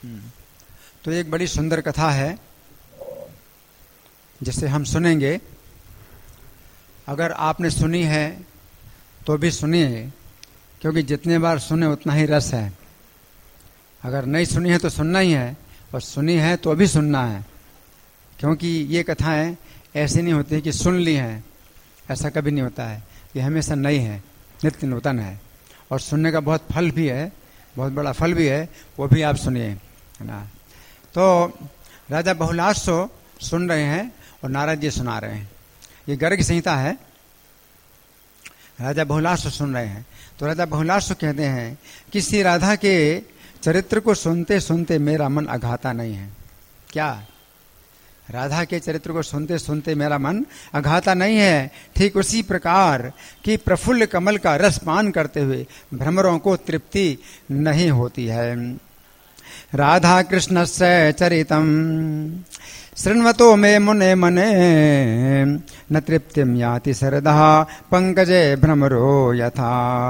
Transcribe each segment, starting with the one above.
तो एक बड़ी सुंदर कथा है जिसे हम सुनेंगे। अगर आपने सुनी है तो भी सुनिए, क्योंकि जितने बार सुने उतना ही रस है। अगर नहीं सुनी है तो सुनना ही है, और सुनी है तो भी सुनना है, क्योंकि ये कथाएं ऐसी नहीं होती कि सुन ली हैं, ऐसा कभी नहीं होता है। ये हमेशा नई है, नित्य नूतन है, और सुनने का बहुत फल भी है, बहुत बड़ा फल भी है, वो भी आप सुनिए, है ना। तो राजा बहुलास्व सुन रहे हैं और नारद जी सुना रहे हैं। ये गर्ग संहिता है। राजा बहुलास्व सुन रहे हैं तो राजा बहुलास्व कहते हैं कि श्री राधा के चरित्र को सुनते सुनते मेरा मन अघाता नहीं है। क्या? राधा के चरित्र को सुनते सुनते मेरा मन अघाता नहीं है। ठीक उसी प्रकार कि प्रफुल्ल कमल का रस पान करते हुए भ्रमरों को तृप्ति नहीं होती है। राधा कृष्ण से चरितम शृण्वतो मे मुने मने न तृप्तिम याति सरदा पंकजे भ्रमरो यथा।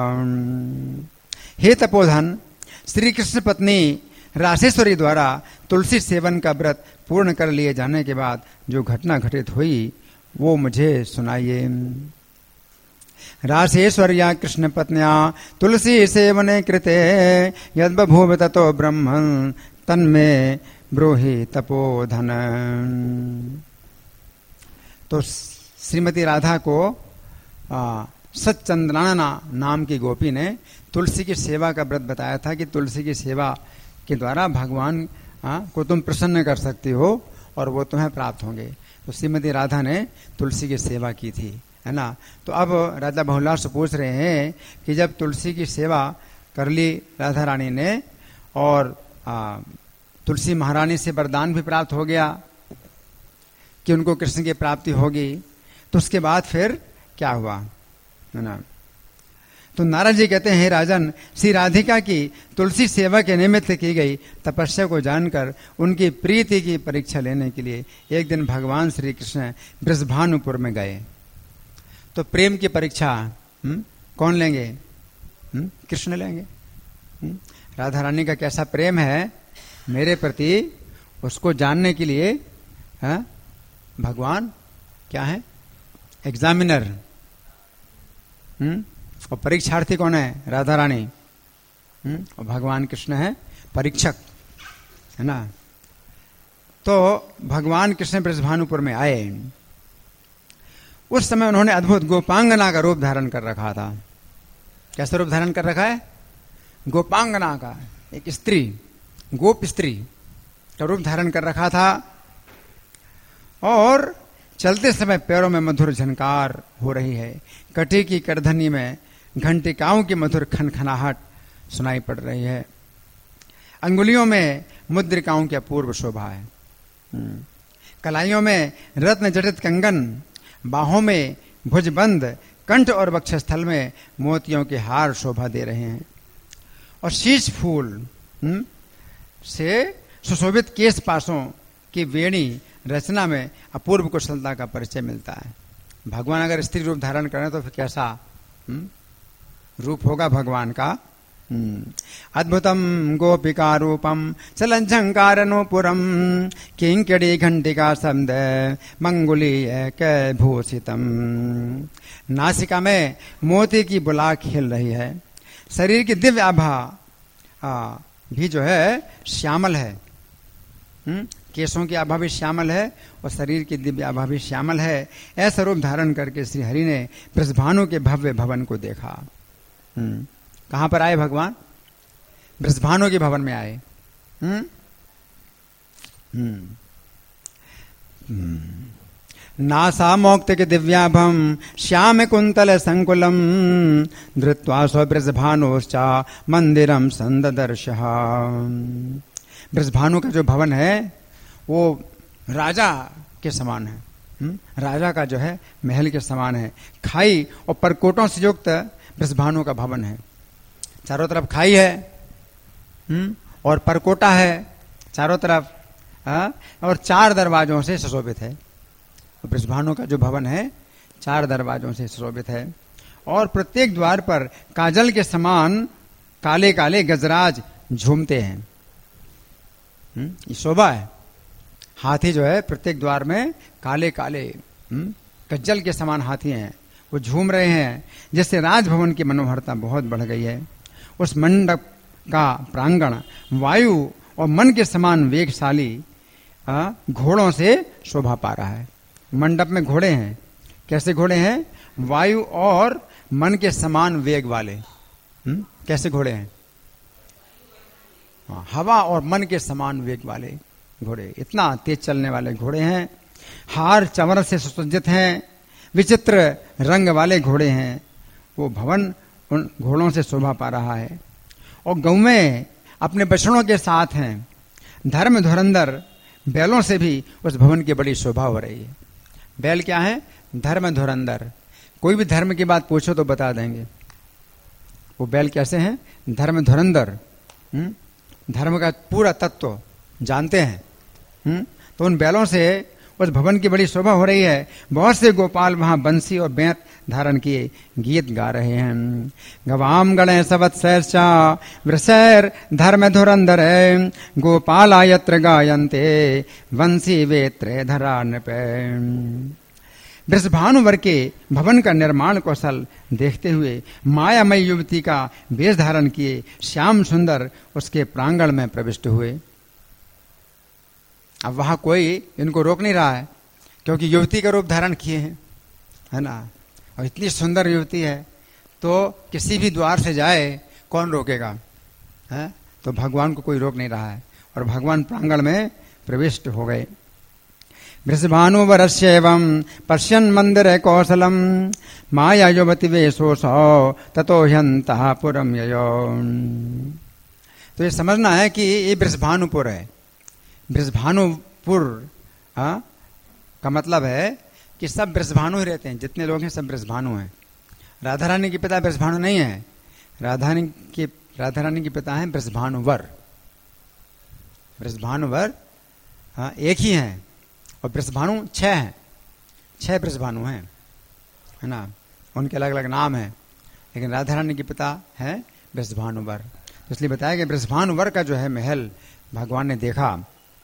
हे तपोधन, श्री कृष्ण पत्नी रासेश्वरी द्वारा तुलसी सेवन का व्रत पूर्ण कर लिए जाने के बाद जो घटना घटित हुई वो मुझे सुनाइए। रासेश्वर्या कृष्ण पत्न्या तुलसी सेवने कृते यद बभूव ततो ब्रह्मन् तन्मे ब्रूहि तपोधन। तो श्रीमती राधा को सच्चंद्राना नाम की गोपी ने तुलसी की सेवा का व्रत बताया था कि तुलसी की सेवा के द्वारा भगवान को तुम प्रसन्न कर सकती हो और वो तुम्हें प्राप्त होंगे। तो श्रीमती राधा ने तुलसी की सेवा की थी, है ना। तो अब राजा बहुलास्व पूछ रहे हैं कि जब तुलसी की सेवा कर ली राधा रानी ने और तुलसी महारानी से वरदान भी प्राप्त हो गया कि उनको कृष्ण की प्राप्ति होगी, तो उसके बाद फिर क्या हुआ, है ना। तो नारद जी कहते हैं, राजन, श्री राधिका की तुलसी सेवा के निमित्त की गई तपस्या को जानकर उनकी प्रीति की परीक्षा लेने के लिए एक दिन भगवान श्री कृष्ण बृषभानुपुर में गए। तो प्रेम की परीक्षा कौन लेंगे? कृष्ण लेंगे। राधा रानी का कैसा प्रेम है मेरे प्रति, उसको जानने के लिए भगवान क्या है? एग्जामिनर। और परीक्षार्थी कौन है? राधा रानी। और भगवान कृष्ण है परीक्षक, है ना। तो भगवान कृष्ण बृषभानुपुर में आए। उस समय उन्होंने अद्भुत गोपांगना का रूप धारण कर रखा था। कैसा रूप धारण कर रखा है? गोपांगना का, एक स्त्री, गोप स्त्री का रूप धारण कर रखा था। और चलते समय पैरों में मधुर झनकार हो रही है। कटी की करधनी में घंटिकाओं की मधुर खनखनाहट सुनाई पड़ रही है। अंगुलियों में मुद्रिकाओं की अपूर्व शोभा है। कलाइयों में रत्न जटित कंगन, बाहों में भुजबंद, कंठ और वक्षस्थल में मोतियों के हार शोभा दे रहे हैं। और शीश फूल से सुशोभित केश पासों की वेणी रचना में अपूर्व कुशलता का परिचय मिलता है। भगवान अगर स्त्री रूप धारण करें तो फिर कैसा रूप होगा भगवान का। अद्भुतम गोपिका रूपम चलंझंकारनोपुरम किंकड़ी घंटिका शब्द मंगुली भूषितम। नासिका में मोती की बुलाक खिल रही है। शरीर की दिव्य आभा भी जो है श्यामल है। केशों की आभा भी श्यामल है और शरीर की दिव्य आभा भी श्यामल है। ऐसा रूप धारण करके श्री हरि ने बृषभानु के भव्य भवन को देखा। कहां पर आए भगवान? बृषभानु के भवन में आए। नासा मोक्त के दिव्याभम श्याम कुंतल संकुलम धृत्वा स्व बृषभानुश्चा मंदिरम संददर्शः। बृषभानु का जो भवन है वो राजा के समान है। राजा का जो है महल के समान है। खाई और परकोटों से युक्त बृषभानु का भवन है। चारों तरफ खाई है और परकोटा है चारों तरफ, और 4 दरवाजों से सुशोभित है। बृषभानु का जो भवन है 4 दरवाजों से सुशोभित है। और प्रत्येक द्वार पर काजल के समान काले काले गजराज झूमते हैं। ये शोभा है। हाथी जो है प्रत्येक द्वार में काले काले कज्जल के समान हाथी हैं, वो झूम रहे हैं, जिससे राजभवन की मनोहरता बहुत बढ़ गई है। उस मंडप का प्रांगण वायु और मन के समान वेगशाली घोड़ों से शोभा पा रहा है। मंडप में घोड़े हैं, कैसे घोड़े हैं? वायु और मन के समान वेग वाले। कैसे घोड़े हैं? हवा और मन के समान वेग वाले घोड़े, इतना तेज चलने वाले घोड़े हैं। हार चमर से सुसज्जित हैं, विचित्र रंग वाले घोड़े हैं। वो भवन उन घोड़ों से शोभा पा रहा है। और गौएं अपने बछड़ों के साथ हैं। धर्म धुरंधर बैलों से भी उस भवन की बड़ी शोभा हो रही है। बैल क्या है? धर्म धुरंधर। कोई भी धर्म की बात पूछो तो बता देंगे। वो बैल कैसे हैं? धर्म धुरंधर। धर्म का पूरा तत्व जानते हैं। तो उन बैलों से उस भवन की बड़ी शोभा हो रही है। बहुत से गोपाल वहां बंसी और बेंत धारण किए गीत गा रहे हैं। गवाम गणे सवत्सैर्चा वृषैर धर्म धुरंधर गोपाला यत्र गायन्ते वंशी वेत्रे धरा नृपे। वृषभानुवर के भवन का निर्माण कौशल देखते हुए मायामय युवती का वेश धारण किए श्याम सुंदर उसके प्रांगण में प्रविष्ट हुए। अब वहां कोई इनको रोक नहीं रहा है, क्योंकि युवती का रूप धारण किए हैं, है ना। और इतनी सुंदर युवती है तो किसी भी द्वार से जाए कौन रोकेगा, है? तो भगवान को कोई रोक नहीं रहा है और भगवान प्रांगण में प्रविष्ट हो गए। वृषभानुवरस्यैवं पश्यन् मंदिरे कौशलम माया युवती वेशोऽसौ ततो ह्यन्तः पुरं ययो। तो ये समझना है कि ये वृषभानुपुर है। वृषभानुपुर का मतलब है कि सब वृषभानु ही रहते हैं, जितने लोग हैं सब वृषभानु हैं। राधा रानी के पिता वृषभानु नहीं है, राधा रानी के पिता हैं वृषभानुवर। वृषभानुवर एक ही हैं और वृषभानु 6 हैं, 6 वृषभानु हैं, है ना। उनके अलग अलग नाम हैं, लेकिन राधा रानी के पिता है वृषभानुवर। तो इसलिए बताया कि वृषभानुवर का जो है महल भगवान ने देखा।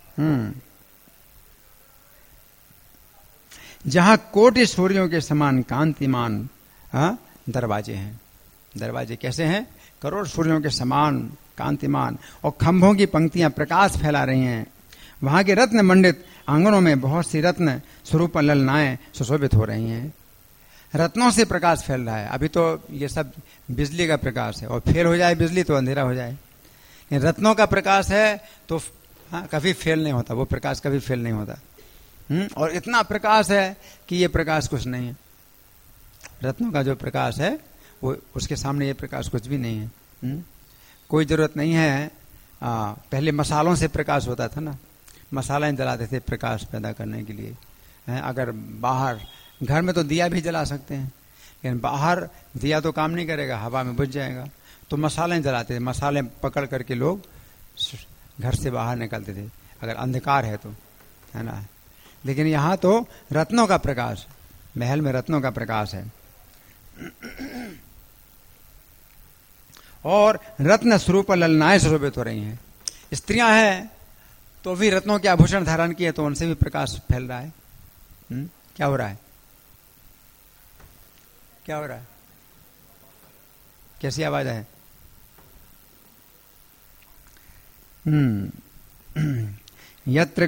जहां कोटि सूर्यों के समान कांतिमान दरवाजे हैं। दरवाजे कैसे हैं? करोड़ सूर्यों के समान कांतिमान, और खंभों की पंक्तियां प्रकाश फैला रही हैं। वहां के रत्न मंडित आंगनों में बहुत सी रत्न स्वरूप ललनाएं सुशोभित हो रही हैं। रत्नों से प्रकाश फैल रहा है। अभी तो ये सब बिजली का प्रकाश है, और फेल हो जाए बिजली तो अंधेरा हो जाए। रत्नों का प्रकाश है तो कभी फेल नहीं होता, वो प्रकाश कभी फेल नहीं होता। और इतना प्रकाश है कि ये प्रकाश कुछ नहीं है। रत्नों का जो प्रकाश है वो, उसके सामने ये प्रकाश कुछ भी नहीं है। कोई जरूरत नहीं है। पहले मसालों से प्रकाश होता था ना, मसाले जलाते थे प्रकाश पैदा करने के लिए। अगर बाहर, घर में तो दिया भी जला सकते हैं, लेकिन बाहर दिया तो काम नहीं करेगा, हवा में बुझ जाएगा। तो मसाले जलाते थे, मसाले पकड़ करके लोग घर से बाहर निकलते थे अगर अंधकार है तो, है ना। लेकिन यहाँ तो रत्नों का प्रकाश, महल में रत्नों का प्रकाश है। और रत्न स्वरूप ललनाएं सुशोभित हो रही हैं। स्त्रियां हैं तो भी रत्नों के आभूषण धारण किए, तो उनसे भी प्रकाश फैल रहा है। क्या हो रहा है? क्या हो रहा है? कैसी आवाज है? यत्र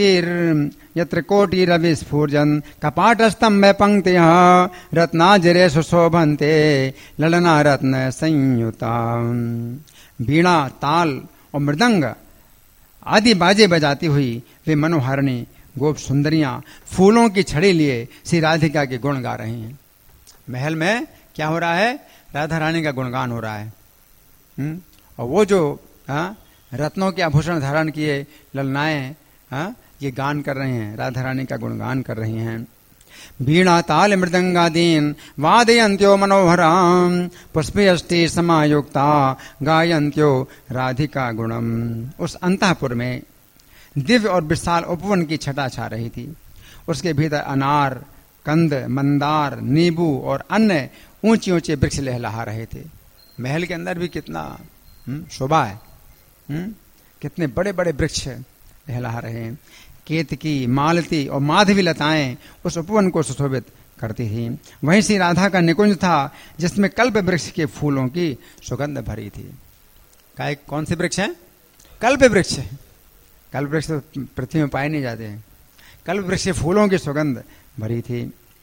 कोटिरविस्फुर्जन् कपाटस्तम्भे पंक्तिः रत्नाजरे सुशोभन्ते ललना रत्न संयुता। वीणा, ताल और मृदंग आदि बाजे बजाती हुई वे मनोहारिणी गोप सुंदरियां फूलों की छड़ी लिए श्री राधिका के गुण गा रही हैं। महल में क्या हो रहा है? राधा रानी का गुणगान हो रहा है। और वो जो रत्नों के आभूषण धारण किए ललनाएं ये गान कर रहे हैं, राधा रानी का गुणगान कर रही हैं। वीणा ताल मृदंगादीन वादयन्त्यो मनोहराम पुष्पयष्टि समायुक्ता गायन्त्यो राधिका गुणम। उस अंतःपुर में दिव्य और विशाल उपवन की छटा छा रही थी। उसके भीतर अनार, कंद, मंदार, नींबू और अन्य ऊंचे ऊंचे वृक्ष लहलहा रहे थे। महल के अंदर भी कितना शोभा है। कितने बड़े बड़े वृक्ष लहला रहे हैं। केतकी, मालती और माधवी लताएं उस उपवन को सुशोभित करती थी। वहीं श्री राधा का निकुंज था जिसमें कल्प वृक्ष के फूलों की सुगंध भरी थी। कौन से वृक्ष हैं? कल्प वृक्ष। कल्प वृक्ष तो पृथ्वी में पाए नहीं जाते हैं। कल्प वृक्ष के फूलों की सुगंध भरी थी।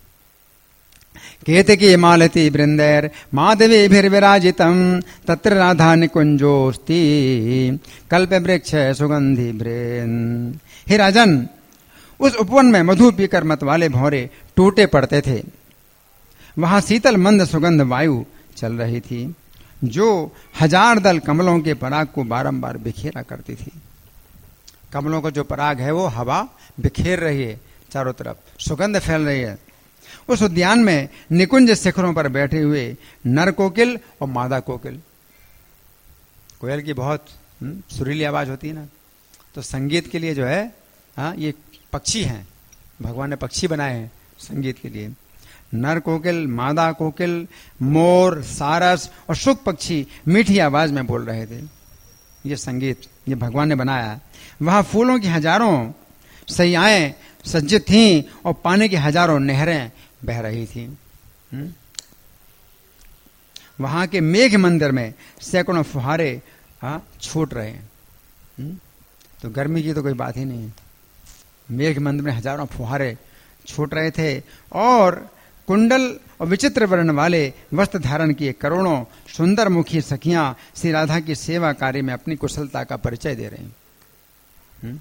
केतकी मालती वृंदैर माधवीभिर्विराजितं तत्र राधा निकुंजोस्ति कल्प वृक्ष सुगंधि वृंद। हे राजन, उस उपवन में मधु पीकर मत वाले भौरे टूटे पड़ते थे। वहां शीतल मंद सुगंध वायु चल रही थी जो 1000 दल कमलों के पराग को बारंबार बिखेरा करती थी। कमलों का जो पराग है वो हवा बिखेर रही है, चारों तरफ सुगंध फैल रही है। उस उद्यान में निकुंज शिखरों पर बैठे हुए नर कोकिल और मादा कोकिल, कोयल की बहुत सुरीली आवाज होती है ना, तो संगीत के लिए जो है ये पक्षी हैं, भगवान ने पक्षी बनाए हैं संगीत के लिए। नर कोकिल, मादा कोकिल, मोर, सारस और शुक पक्षी मीठी आवाज में बोल रहे थे। ये संगीत ये भगवान ने बनाया। वहां फूलों की हजारों सैयाएं सज्जित थीं और पानी की हजारों नहरें बह रही थीं। वहां के मेघ मंदिर में सैकड़ों फुहारे छूट रहे हैं। तो गर्मी की तो कोई बात ही नहीं है। मेघ मंदिर में हजारों फुहारे छूट रहे थे और कुंडल और विचित्र वर्ण वाले वस्त्र धारण किए करोड़ों सुंदर मुखी सखियां श्री राधा की सेवा कार्य में अपनी कुशलता का परिचय दे रही हैं।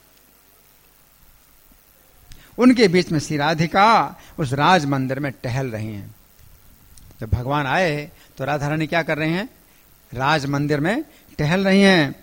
उनके बीच में श्री राधिका उस राज मंदिर में टहल रही हैं। जब भगवान आए तो राधा रानी क्या कर रहे हैं? राज मंदिर में टहल रही हैं।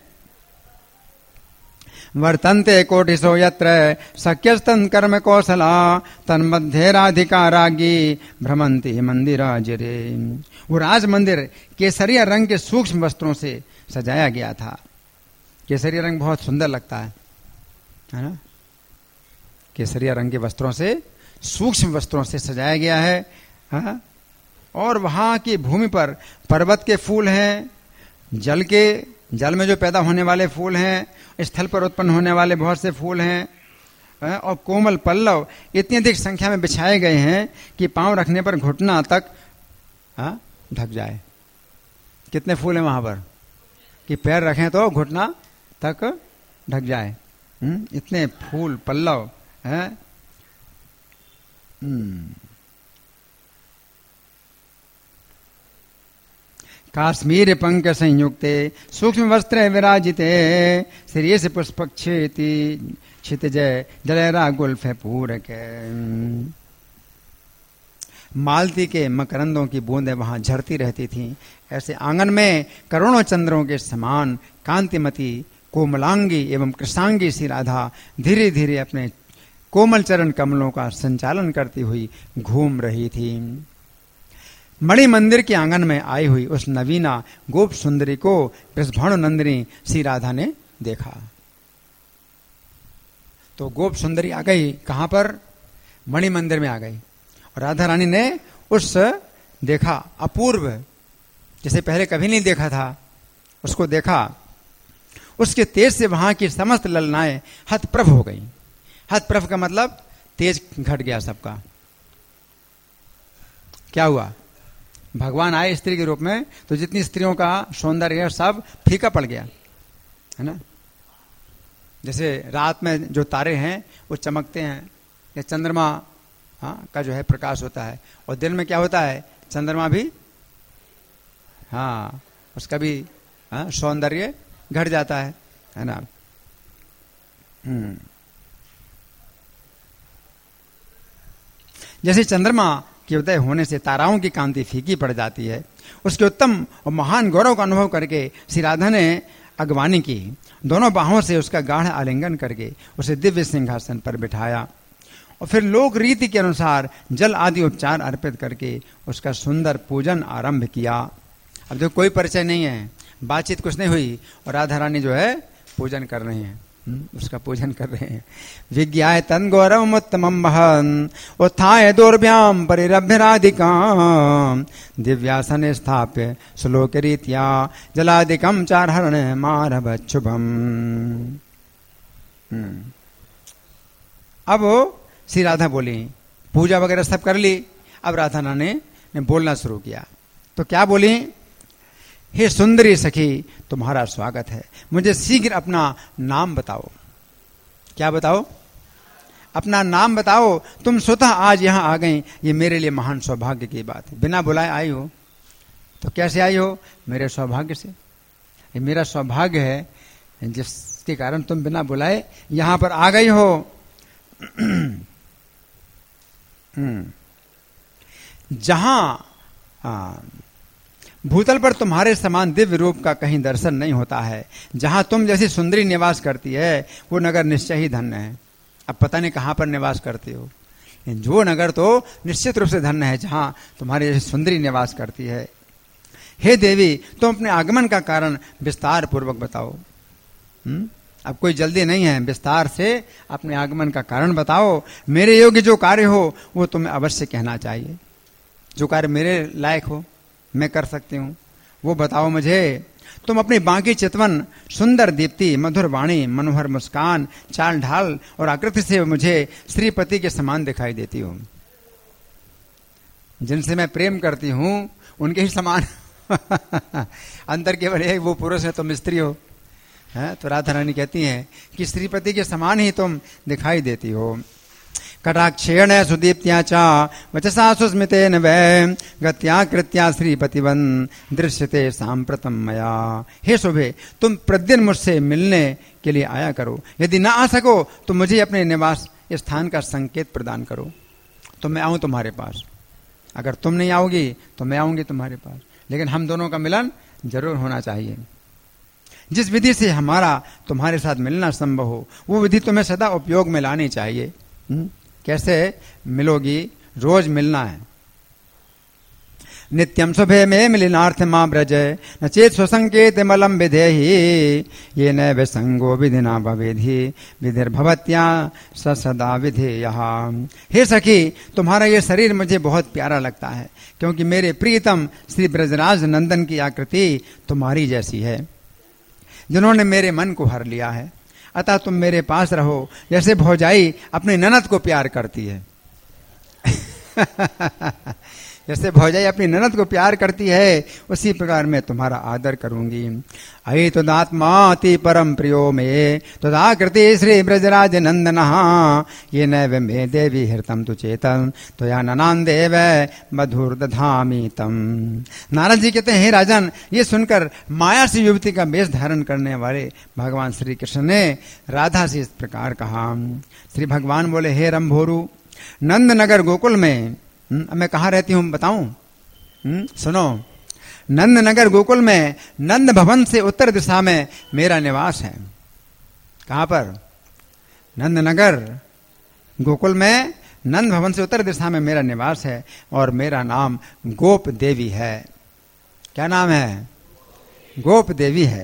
वर्तन्ते कोटिशो यत्र शक्यस्तन कर्म कौशला तन्मध्ये राधिका रागी भ्रमंती मंदिराजिरे। वो राज मंदिर केसरिया रंग के सूक्ष्म वस्त्रों से सजाया गया था। केसरिया रंग बहुत सुंदर लगता है ना? केसरिया रंग के वस्त्रों से, सूक्ष्म वस्त्रों से सजाया गया है। और वहां की भूमि पर पर्वत के फूल हैं, जल में जो पैदा होने वाले फूल हैं, स्थल पर उत्पन्न होने वाले बहुत से फूल हैं और कोमल पल्लव इतनी अधिक संख्या में बिछाए गए हैं कि पांव रखने पर घुटना तक ढक जाए। कितने फूल हैं वहां पर कि पैर रखें तो घुटना तक ढक जाए। इतने फूल पल्लव हैं। काश्मीर पंक संयुक्ते सूक्ष्म वस्त्र विराजिते श्रेयस पुष्पक्षेति क्षितिजय जलरा गुल्फ पूरक। मालती के मकरंदों की बूंदें वहां झरती रहती थीं। ऐसे आंगन में करोड़ों चंद्रों के समान कांतिमती कोमलांगी एवं कृष्णांगी सी राधा धीरे धीरे अपने कोमल चरण कमलों का संचालन करती हुई घूम रही थी। मणि मंदिर के आंगन में आई हुई उस नवीना गोप सुंदरी को वृषभानु नंदिनी श्री राधा ने देखा। तो गोप सुंदरी आ गई कहां पर? मणि मंदिर में आ गई। और राधा रानी ने उस देखा अपूर्व, जिसे पहले कभी नहीं देखा था, उसको देखा। उसके तेज से वहां की समस्त ललनाएं हतप्रभ हो गई। हतप्रभ का मतलब तेज घट गया सबका। क्या हुआ? भगवान आए स्त्री के रूप में तो जितनी स्त्रियों का सौंदर्य सब फीका पड़ गया, है ना? जैसे रात में जो तारे हैं वो चमकते हैं, या चंद्रमा का जो है प्रकाश होता है, और दिन में क्या होता है? चंद्रमा भी उसका भी सौंदर्य घट जाता है ना? जैसे चंद्रमा के उदय होने से ताराओं की कांति फीकी पड़ जाती है, उसके उत्तम और महान गौरव का अनुभव करके श्री राधा ने अगवानी की। दोनों बाहों से उसका गाढ़ आलिंगन करके उसे दिव्य सिंहासन पर बिठाया और फिर लोक रीति के अनुसार जल आदि उपचार अर्पित करके उसका सुंदर पूजन आरंभ किया। अब जो कोई परिचय नहीं है, बातचीत कुछ नहीं हुई, और राधा रानी जो है पूजन कर रहे हैं, उसका पूजन कर रहे हैं। विज्ञाय तन गौरव उत्तमं महन् उत्थाय दोर्भ्याम परिरभ्य राधिकां दिव्यासने स्थाप्य श्लोक रीत्या जलादिकं चारहरण मारभ शुभम। अब श्री राधा बोली, पूजा वगैरह सब कर ली। अब राधा रानी ने बोलना शुरू किया। तो क्या बोली? हे सुंदरी सखी, तुम्हारा स्वागत है। मुझे शीघ्र अपना नाम बताओ। क्या बताओ? अपना नाम बताओ। तुम स्वतः आज यहां आ गई, ये मेरे लिए महान सौभाग्य की बात है। बिना बुलाए आई हो। तो कैसे आई हो? मेरे सौभाग्य से। ये मेरा सौभाग्य है जिसके कारण तुम बिना बुलाए यहां पर आ गई हो। जहां भूतल पर तुम्हारे समान दिव्य रूप का कहीं दर्शन नहीं होता है, जहां तुम जैसी सुंदरी निवास करती है, वो नगर निश्चय ही धन्य है। अब पता नहीं कहां पर निवास करती हो, जो नगर तो निश्चित रूप से धन्य है जहां तुम्हारी जैसी सुंदरी निवास करती है। हे देवी, तुम अपने आगमन का कारण विस्तार पूर्वक बताओ। अब कोई जल्दी नहीं है, विस्तार से अपने आगमन का कारण बताओ। मेरे योग्य जो कार्य हो वो तुम्हें अवश्य कहना चाहिए। जो कार्य मेरे लायक हो, मैं कर सकती हूँ, वो बताओ मुझे। तुम अपनी बांकी चितवन, सुंदर दीप्ति, मधुर वाणी, मनोहर मुस्कान, चाल ढाल और आकृति से मुझे श्रीपति के समान दिखाई देती हो। जिनसे मैं प्रेम करती हूँ उनके ही समान। अंतर केवल एक, वो पुरुष है, तुम स्त्री हो। है? तो राधा रानी कहती हैं कि श्रीपति के समान ही तुम दिखाई देती हो। कटाक्षेण सुदीप्त्या च वचसा सुस्मितेन वै गत्या कृत्या श्रीपतिवन दृश्यते सांप्रतम मया। हे शुभे, तुम प्रतिदिन मुझसे मिलने के लिए आया करो। यदि ना आ सको तो मुझे अपने निवास स्थान का संकेत प्रदान करो, तो मैं आऊं तुम्हारे पास। अगर तुम नहीं आओगी तो मैं आऊंगी तुम्हारे पास, लेकिन हम दोनों का मिलन जरूर होना चाहिए। जिस विधि से हमारा तुम्हारे साथ मिलना संभव हो, वो विधि तुम्हें सदा उपयोग में लानी चाहिए। कैसे मिलोगी? रोज मिलना है। नित्यम शुभे में मिलनार्थ मां ब्रज, न चेत स्वसंकेत मलम विधेहि, ये न विसंगो विधिना भवेधि, विधिर्भवत्या सदा विधेयः। हे सखी, तुम्हारा ये शरीर मुझे बहुत प्यारा लगता है, क्योंकि मेरे प्रियतम श्री ब्रजराज नंदन की आकृति तुम्हारी जैसी है, जिन्होंने मेरे मन को हर लिया है। अतः तुम मेरे पास रहो, जैसे भौजाई अपनी ननद को प्यार करती है। जैसे भौजाई अपनी ननद को प्यार करती है, उसी प्रकार मैं तुम्हारा आदर करूंगी। अयि तदात्माति परम प्रियो में तदाकृति श्री ब्रजराज नंदनः, ये नैव मे देवी हृतम तु चेतन त्वया ननान देव मधुर दधामि तम। नारद जी कहते हैं, हे राजन, ये सुनकर माया से युवती का वेश धारण करने वाले भगवान श्री कृष्ण ने राधा से इस प्रकार कहा। श्री भगवान बोले, हे रंभोरु, नंद नगर गोकुल में मैं कहाँ रहती हूँ बताऊं? सुनो, नंद नगर गोकुल में नंद भवन से उत्तर दिशा में मेरा निवास है। कहाँ पर? नंद नगर गोकुल में नंद भवन से उत्तर दिशा में मेरा निवास है, और मेरा नाम गोप देवी है। क्या नाम है? गोप देवी है।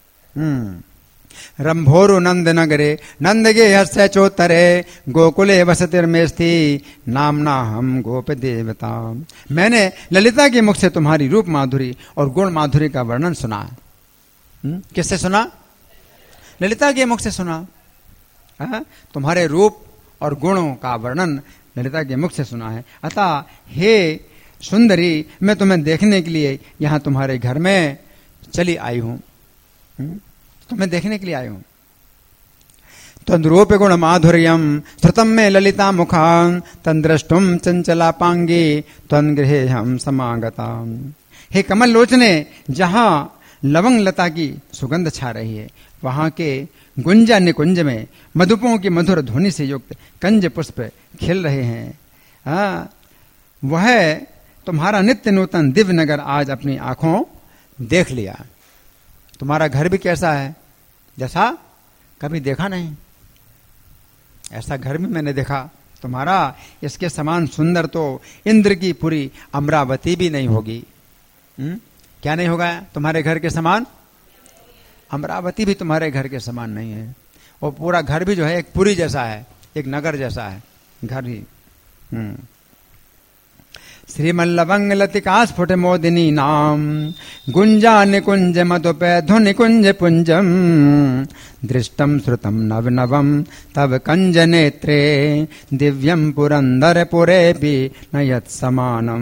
रंभोरु नंद नगरे नंदगे हस्य चोत्तरे गोकुले वसतिर्मेस्थि नामना हम गोप देवता। मैंने ललिता के मुख से तुम्हारी रूप माधुरी और गुण माधुरी का वर्णन सुना। किससे सुना? ललिता के मुख से सुना। तुम्हारे रूप और गुणों का वर्णन ललिता के मुख से सुना है। अतः हे सुंदरी, मैं तुम्हें देखने के लिए यहाँ तुम्हारे घर में चली आई हूँ। तुम्हें देखने के लिए आई हूं। तद्रूप गुण माधुर्यम श्रुतम में ललिता मुखान तंद्रष्टुम चंचला पांगी तन्गृहे हम समागता। हे कमल लोचने, जहां लवंग लता की सुगंध छा रही है, वहां के गुंजा निकुंज में मधुपों की मधुर ध्वनि से युक्त कंज पुष्प खिल रहे हैं। वह तुम्हारा नित्य नूतन दिव्य नगर आज अपनी आंखों देख लिया। तुम्हारा घर भी कैसा है? जैसा कभी देखा नहीं, ऐसा घर भी मैंने देखा तुम्हारा। इसके समान सुंदर तो इंद्र की पुरी अमरावती भी नहीं होगी। क्या नहीं होगा तुम्हारे घर के समान? अमरावती भी तुम्हारे घर के समान नहीं है। वो पूरा घर भी जो है एक पुरी जैसा है, एक नगर जैसा है घर ही। श्रीमल्लवंग लतिका स्फुट मोदिनी नाम गुंजा निकुंज मधुपे धुनि कुंज पुंजम दृष्टम श्रुतम नव नवम तब कंज नेत्रे दिव्यम पुरंदर पुरे भी नयत समानम।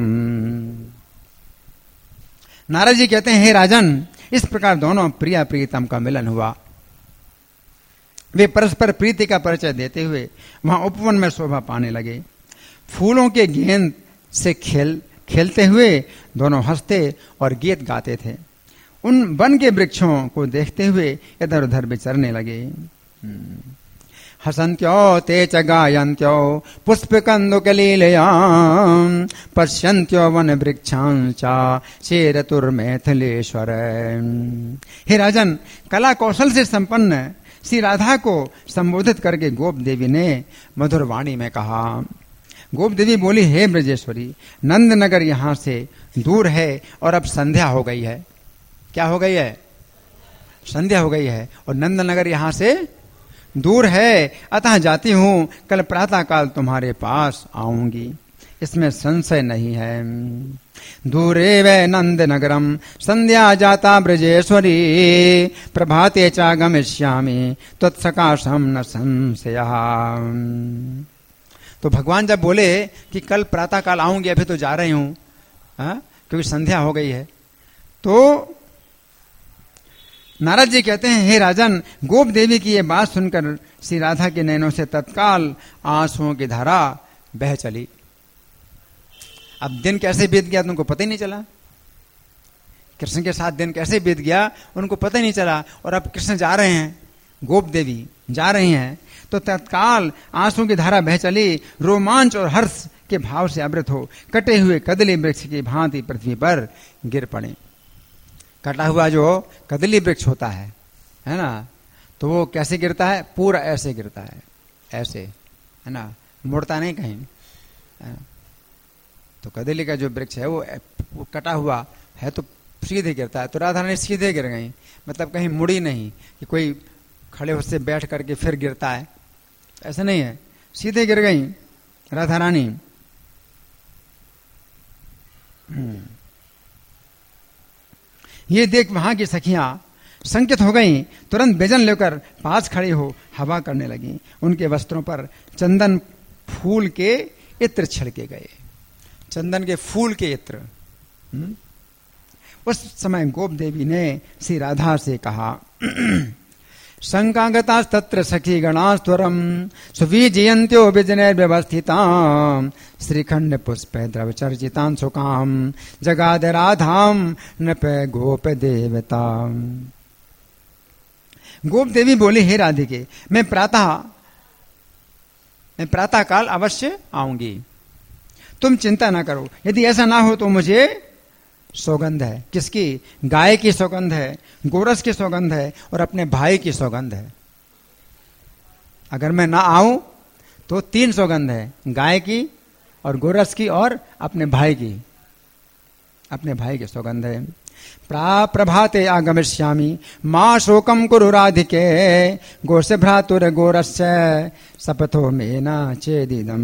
नारद जी कहते हैं, हे राजन, इस प्रकार दोनों प्रिया प्रीतम का मिलन हुआ। वे परस्पर प्रीति का परिचय देते हुए वहां उपवन में शोभा पाने लगे। फूलों के गेंद से खेलते हुए दोनों हंसते और गीत गाते थे। उन वन के वृक्षों को देखते हुए इधर उधर विचरने लगे। हसन्त्यो ते च गायन्त्यो पुष्पकन्दुकलीलयां पश्यन्त्यो वन वृक्षांचा चेरतुर्मैथिलेश्वर। हे राजन, कला कौशल से संपन्न श्री राधा को संबोधित करके गोप देवी ने मधुर वाणी में कहा। गोप देवी बोली, हे ब्रजेश्वरी, नंद नगर यहां से दूर है और अब संध्या हो गई है। क्या हो गई है? संध्या हो गई है और नंद नगर यहां से दूर है, अतः जाती हूं, कल प्रातः काल तुम्हारे पास आऊंगी, इसमें संशय नहीं है। दूरे वै नंद नगरम संध्या जाता ब्रजेश्वरी प्रभाते चागमिष्यामि त्वत्सकाशम न संशयः। तो भगवान जब बोले कि कल प्रातः काल आऊंगी, अभी तो जा रही हूं, क्योंकि संध्या हो गई है, तो नारद जी कहते हैं, हे राजन, गोप देवी की यह बात सुनकर श्री राधा के नैनों से तत्काल आंसुओं की धारा बह चली। अब दिन कैसे बीत गया तुमको पता ही नहीं चला। कृष्ण के साथ दिन कैसे बीत गया उनको पता ही नहीं चला। और अब कृष्ण जा रहे हैं, गोप देवी जा रही हैं, तो तत्काल आंसुओं की धारा बह चली। रोमांच और हर्ष के भाव से अमृत हो कटे हुए कदली वृक्ष की भांति पृथ्वी पर गिर पड़े। कटा हुआ जो कदली वृक्ष होता है ना, तो वो कैसे गिरता है? पूरा ऐसे गिरता है, ऐसे, है ना, मुड़ता नहीं कहीं। तो कदली का जो वृक्ष है वो कटा हुआ है तो सीधे गिरता है। तो राधा रानी सीधे गिर गई, मतलब कहीं मुड़ी नहीं कि कोई खड़े उससे बैठ करके फिर गिरता है, ऐसा नहीं है, सीधे गिर गई राधा रानी। ये देख वहां की सखियां संकित हो गईं, तुरंत व्यजन लेकर पास खड़ी हो हवा करने लगी। उनके वस्त्रों पर चंदन फूल के इत्र छिड़के गए, चंदन के फूल के इत्र। उस समय गोप देवी ने श्री राधा से कहा, शंकागतास्तत्र सखी गणास्वरम सुविजयन्त्यो विजनैर्व्यवस्थितां श्रीखंड पुष्पे द्रव चर्चितां सुकाम जगाद राधाम नप गोप देवता। गोप देवी बोली, हे राधिके, मैं प्रातः काल अवश्य आऊंगी, तुम चिंता ना करो। यदि ऐसा ना हो तो मुझे सौगंध है। किसकी? गाय की सौगंध है, गोरस की सौगंध है और अपने भाई की सौगंध है। अगर मैं ना आऊं तो 3 सौगंध है, गाय की और गोरस की और अपने भाई की, अपने भाई की सौगंध है। प्रभाते आगमिष्यामि मां शोकम कुरु राधिके गोस्य भ्रातुर गोरस्य सपथो मेना चेदिदम।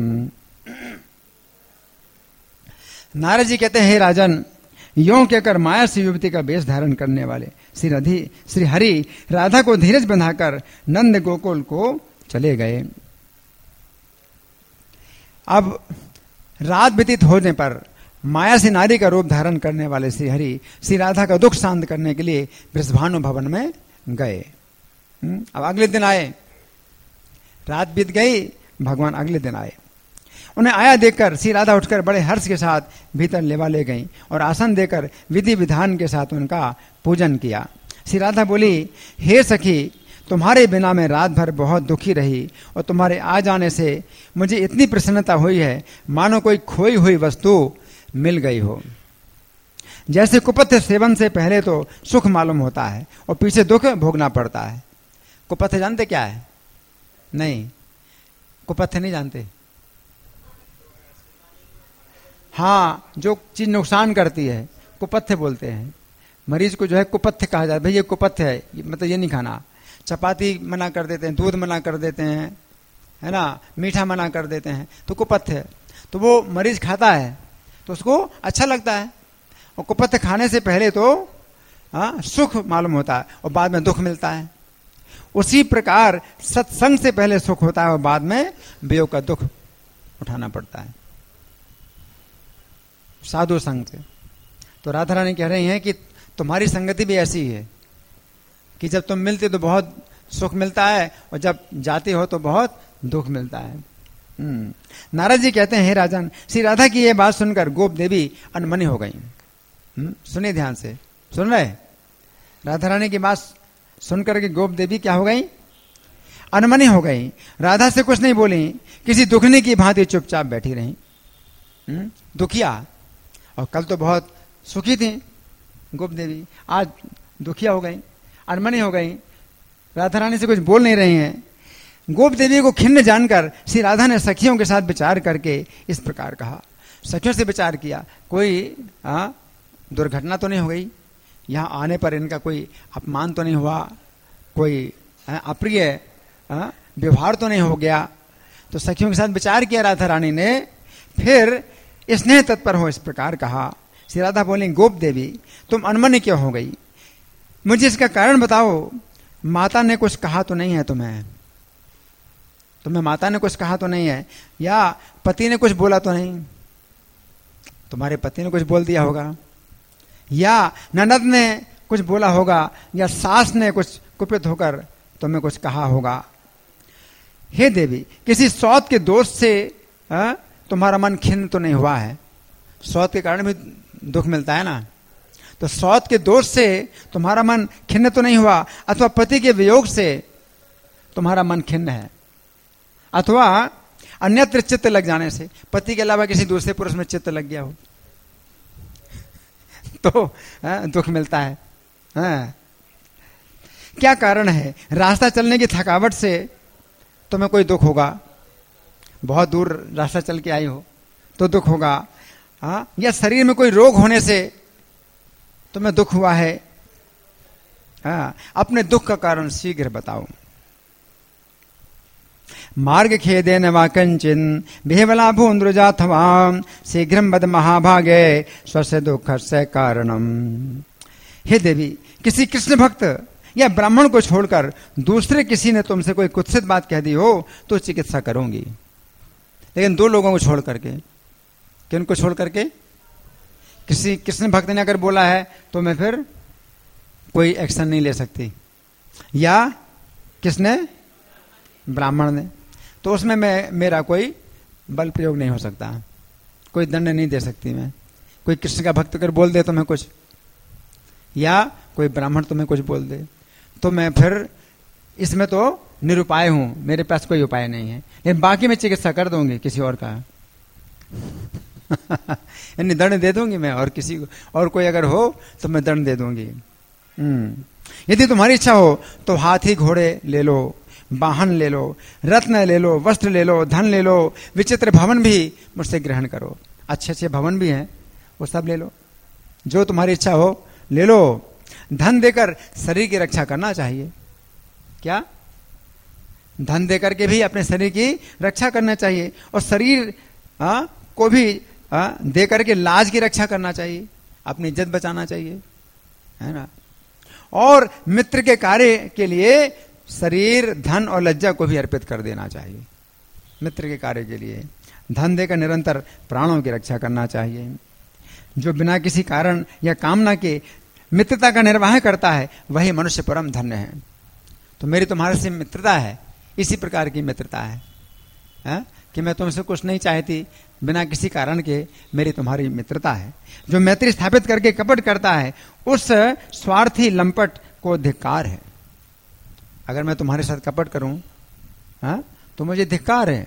नारद जी कहते हैं, हे राजन, यों कहकर माया से युवती का वेश धारण करने वाले श्री हरि राधा को धीरज बंधाकर नंद गोकुल को चले गए। अब रात व्यतीत होने पर माया से नारी का रूप धारण करने वाले श्री हरि श्री राधा का दुख शांत करने के लिए वृषभानु भवन में गए। अब अगले दिन आए, रात बीत गई, भगवान अगले दिन आए। उन्हें आया देखकर श्री राधा उठकर बड़े हर्ष के साथ भीतर लेवा ले गईं और आसन देकर विधि विधान के साथ उनका पूजन किया। श्री राधा बोली, हे सखी, तुम्हारे बिना मैं रात भर बहुत दुखी रही और तुम्हारे आ जाने से मुझे इतनी प्रसन्नता हुई है मानो कोई खोई हुई वस्तु मिल गई हो। जैसे कुपथ्य सेवन से पहले तो सुख मालूम होता है और पीछे दुख भोगना पड़ता है। कुपथ्य जानते क्या है? नहीं, कुपथ्य नहीं जानते। हाँ, जो चीज नुकसान करती है कुपथ्य बोलते हैं। मरीज को जो है कुपथ्य कहा जाता है, भाई ये कुपथ्य है, मतलब ये नहीं खाना। चपाती मना कर देते हैं, दूध मना कर देते हैं, है ना, मीठा मना कर देते हैं, तो कुपथ्य है। तो वो मरीज खाता है तो उसको अच्छा लगता है। और कुपथ खाने से पहले तो सुख मालूम होता है और बाद में दुख मिलता है। उसी प्रकार सत्संग से पहले सुख होता है और बाद में वियोग का दुख उठाना पड़ता है साधु संग से। तो राधा रानी कह रही हैं कि तुम्हारी संगति भी ऐसी है कि जब तुम मिलते तो बहुत सुख मिलता है और जब जाते हो तो बहुत दुख मिलता है। नारद जी कहते हैं, हे राजन, श्री राधा की यह बात सुनकर गोप देवी अनमनी हो गई। सुनिए ध्यान से, सुन रहे? राधा रानी की बात सुनकर के गोप देवी क्या हो गई? अनमनी हो गई। राधा से कुछ नहीं बोली, किसी दुखनी की भांति चुपचाप बैठी रही। दुखिया, और कल तो बहुत सुखी थी गोप देवी, आज दुखिया हो गई, अनमनी हो गई, राधा रानी से कुछ बोल नहीं रही हैं। गोप देवी को खिन्न जानकर श्री राधा ने सखियों के साथ विचार करके इस प्रकार कहा। सखियों से विचार किया, कोई दुर्घटना तो नहीं हो गई, यहाँ आने पर इनका कोई अपमान तो नहीं हुआ, कोई अप्रिय व्यवहार तो नहीं हो गया। तो सखियों के साथ विचार किया राधा रानी ने, फिर स्नेह तत्पर हो इस प्रकार कहा। श्री राधा बोली, गोप देवी तुम अनमनी क्यों हो गई? मुझे इसका कारण बताओ। माता ने कुछ कहा तो नहीं है तुम्हें माता ने कुछ कहा तो नहीं है, या पति ने कुछ बोला तो नहीं? तुम्हारे पति ने कुछ बोल दिया होगा, या ननद ने कुछ बोला होगा, या सास ने कुछ कुपित होकर तुम्हें कुछ कहा होगा। हे देवी, किसी सौत के दोष से तुम्हारा मन खिन्न तो नहीं हुआ है? सौत के कारण भी दुख मिलता है ना, तो सौत के दोष से तुम्हारा मन खिन्न तो नहीं हुआ, अथवा पति के वियोग से तुम्हारा मन खिन्न है, अथवा अन्यत्र चित्त लग जाने से, पति के अलावा किसी दूसरे पुरुष में चित्त लग गया हो तो दुख मिलता है। क्या कारण है? रास्ता चलने की थकावट से तुम्हें कोई दुख होगा, बहुत दूर रास्ता चल के आई हो तो दुख होगा, या शरीर में कोई रोग होने से तुम्हें दुख हुआ है। अपने दुख का कारण शीघ्र बताओ। मार्ग खेदेन वा कंचिन बिहेवला भून्द्रुजाथवा शीघ्रम बद महाभागे स्वस्य दुःखस्य कारणम। हे देवी, किसी कृष्ण भक्त या ब्राह्मण को छोड़कर दूसरे किसी ने तुमसे कोई कुत्सित बात कह दी हो तो चिकित्सा करूंगी, लेकिन दो लोगों को छोड़ करके। किनको छोड़ करके? किसी कृष्ण भक्त ने अगर बोला है तो मैं फिर कोई एक्शन नहीं ले सकती, या किसने? ब्राह्मण ने, तो उसमें मेरा कोई बल प्रयोग नहीं हो सकता, कोई दंड नहीं दे सकती मैं। कोई कृष्ण का भक्त अगर बोल दे तुम्हें कुछ, या कोई ब्राह्मण तुम्हें कुछ बोल दे, तो मैं फिर इसमें तो निरुपाय हूं, मेरे पास कोई उपाय नहीं है। लेकिन बाकी मैं चिकित्सा कर दूंगी किसी और का यानी दंड दे दूंगी मैं, और किसी को, और कोई अगर हो तो मैं दंड दे दूंगी। यदि तुम्हारी इच्छा हो तो हाथी घोड़े ले लो, वाहन ले लो, रत्न ले लो, वस्त्र ले लो, धन ले लो, विचित्र भवन भी मुझसे ग्रहण करो। अच्छे अच्छे भवन भी हैं, वो सब ले लो, जो तुम्हारी इच्छा हो ले लो। धन देकर शरीर की रक्षा करना चाहिए। क्या? धन देकर के भी अपने शरीर की रक्षा करना चाहिए, और शरीर को भी देकर के लाज की रक्षा करना चाहिए, अपनी इज्जत बचाना चाहिए, है ना। और मित्र के कार्य के लिए शरीर, धन और लज्जा को भी अर्पित कर देना चाहिए। मित्र के कार्य के लिए धन देकर निरंतर प्राणों की रक्षा करना चाहिए। जो बिना किसी कारण या कामना के मित्रता का निर्वाह करता है वही मनुष्य परम धन्य है। तो मेरी तुम्हारे से मित्रता है, इसी प्रकार की मित्रता है कि मैं तुमसे कुछ नहीं चाहती, बिना किसी कारण के मेरी तुम्हारी मित्रता है। जो मैत्री स्थापित करके कपट करता है उस स्वार्थी लंपट को धिक्कार है। अगर मैं तुम्हारे साथ कपट करूं तो मुझे धिक्कार है।